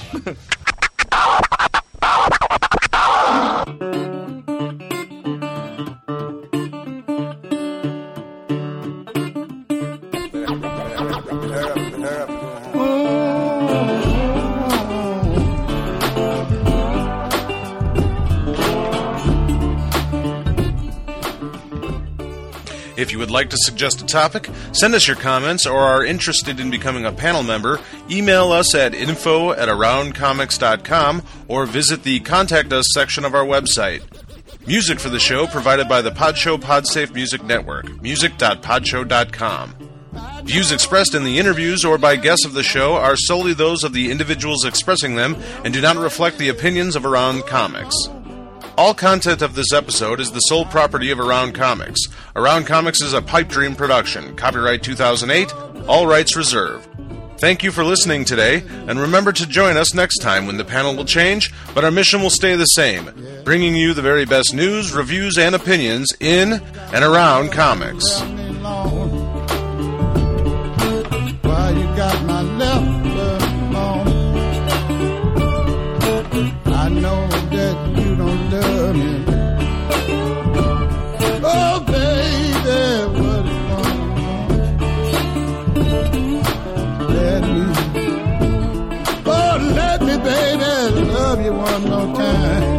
If you would like to suggest a topic, send us your comments, or are interested in becoming a panel member, email us at info at around comics dot com or visit the Contact Us section of our website. Music for the show provided by the Podshow Podsafe Music Network, music dot podshow dot com. Views expressed in the interviews or by guests of the show are solely those of the individuals expressing them and do not reflect the opinions of Around Comics. All content of this episode is the sole property of Around Comics. Around Comics is a Pipe Dream production. Copyright two thousand eight. All rights reserved. Thank you for listening today, and remember to join us next time when the panel will change, but our mission will stay the same, bringing you the very best news, reviews, and opinions in and around comics. Why you got my left alone? I know that you don't love me. Oh, baby, what is going on? Let me, oh, let me, baby, love you one more time.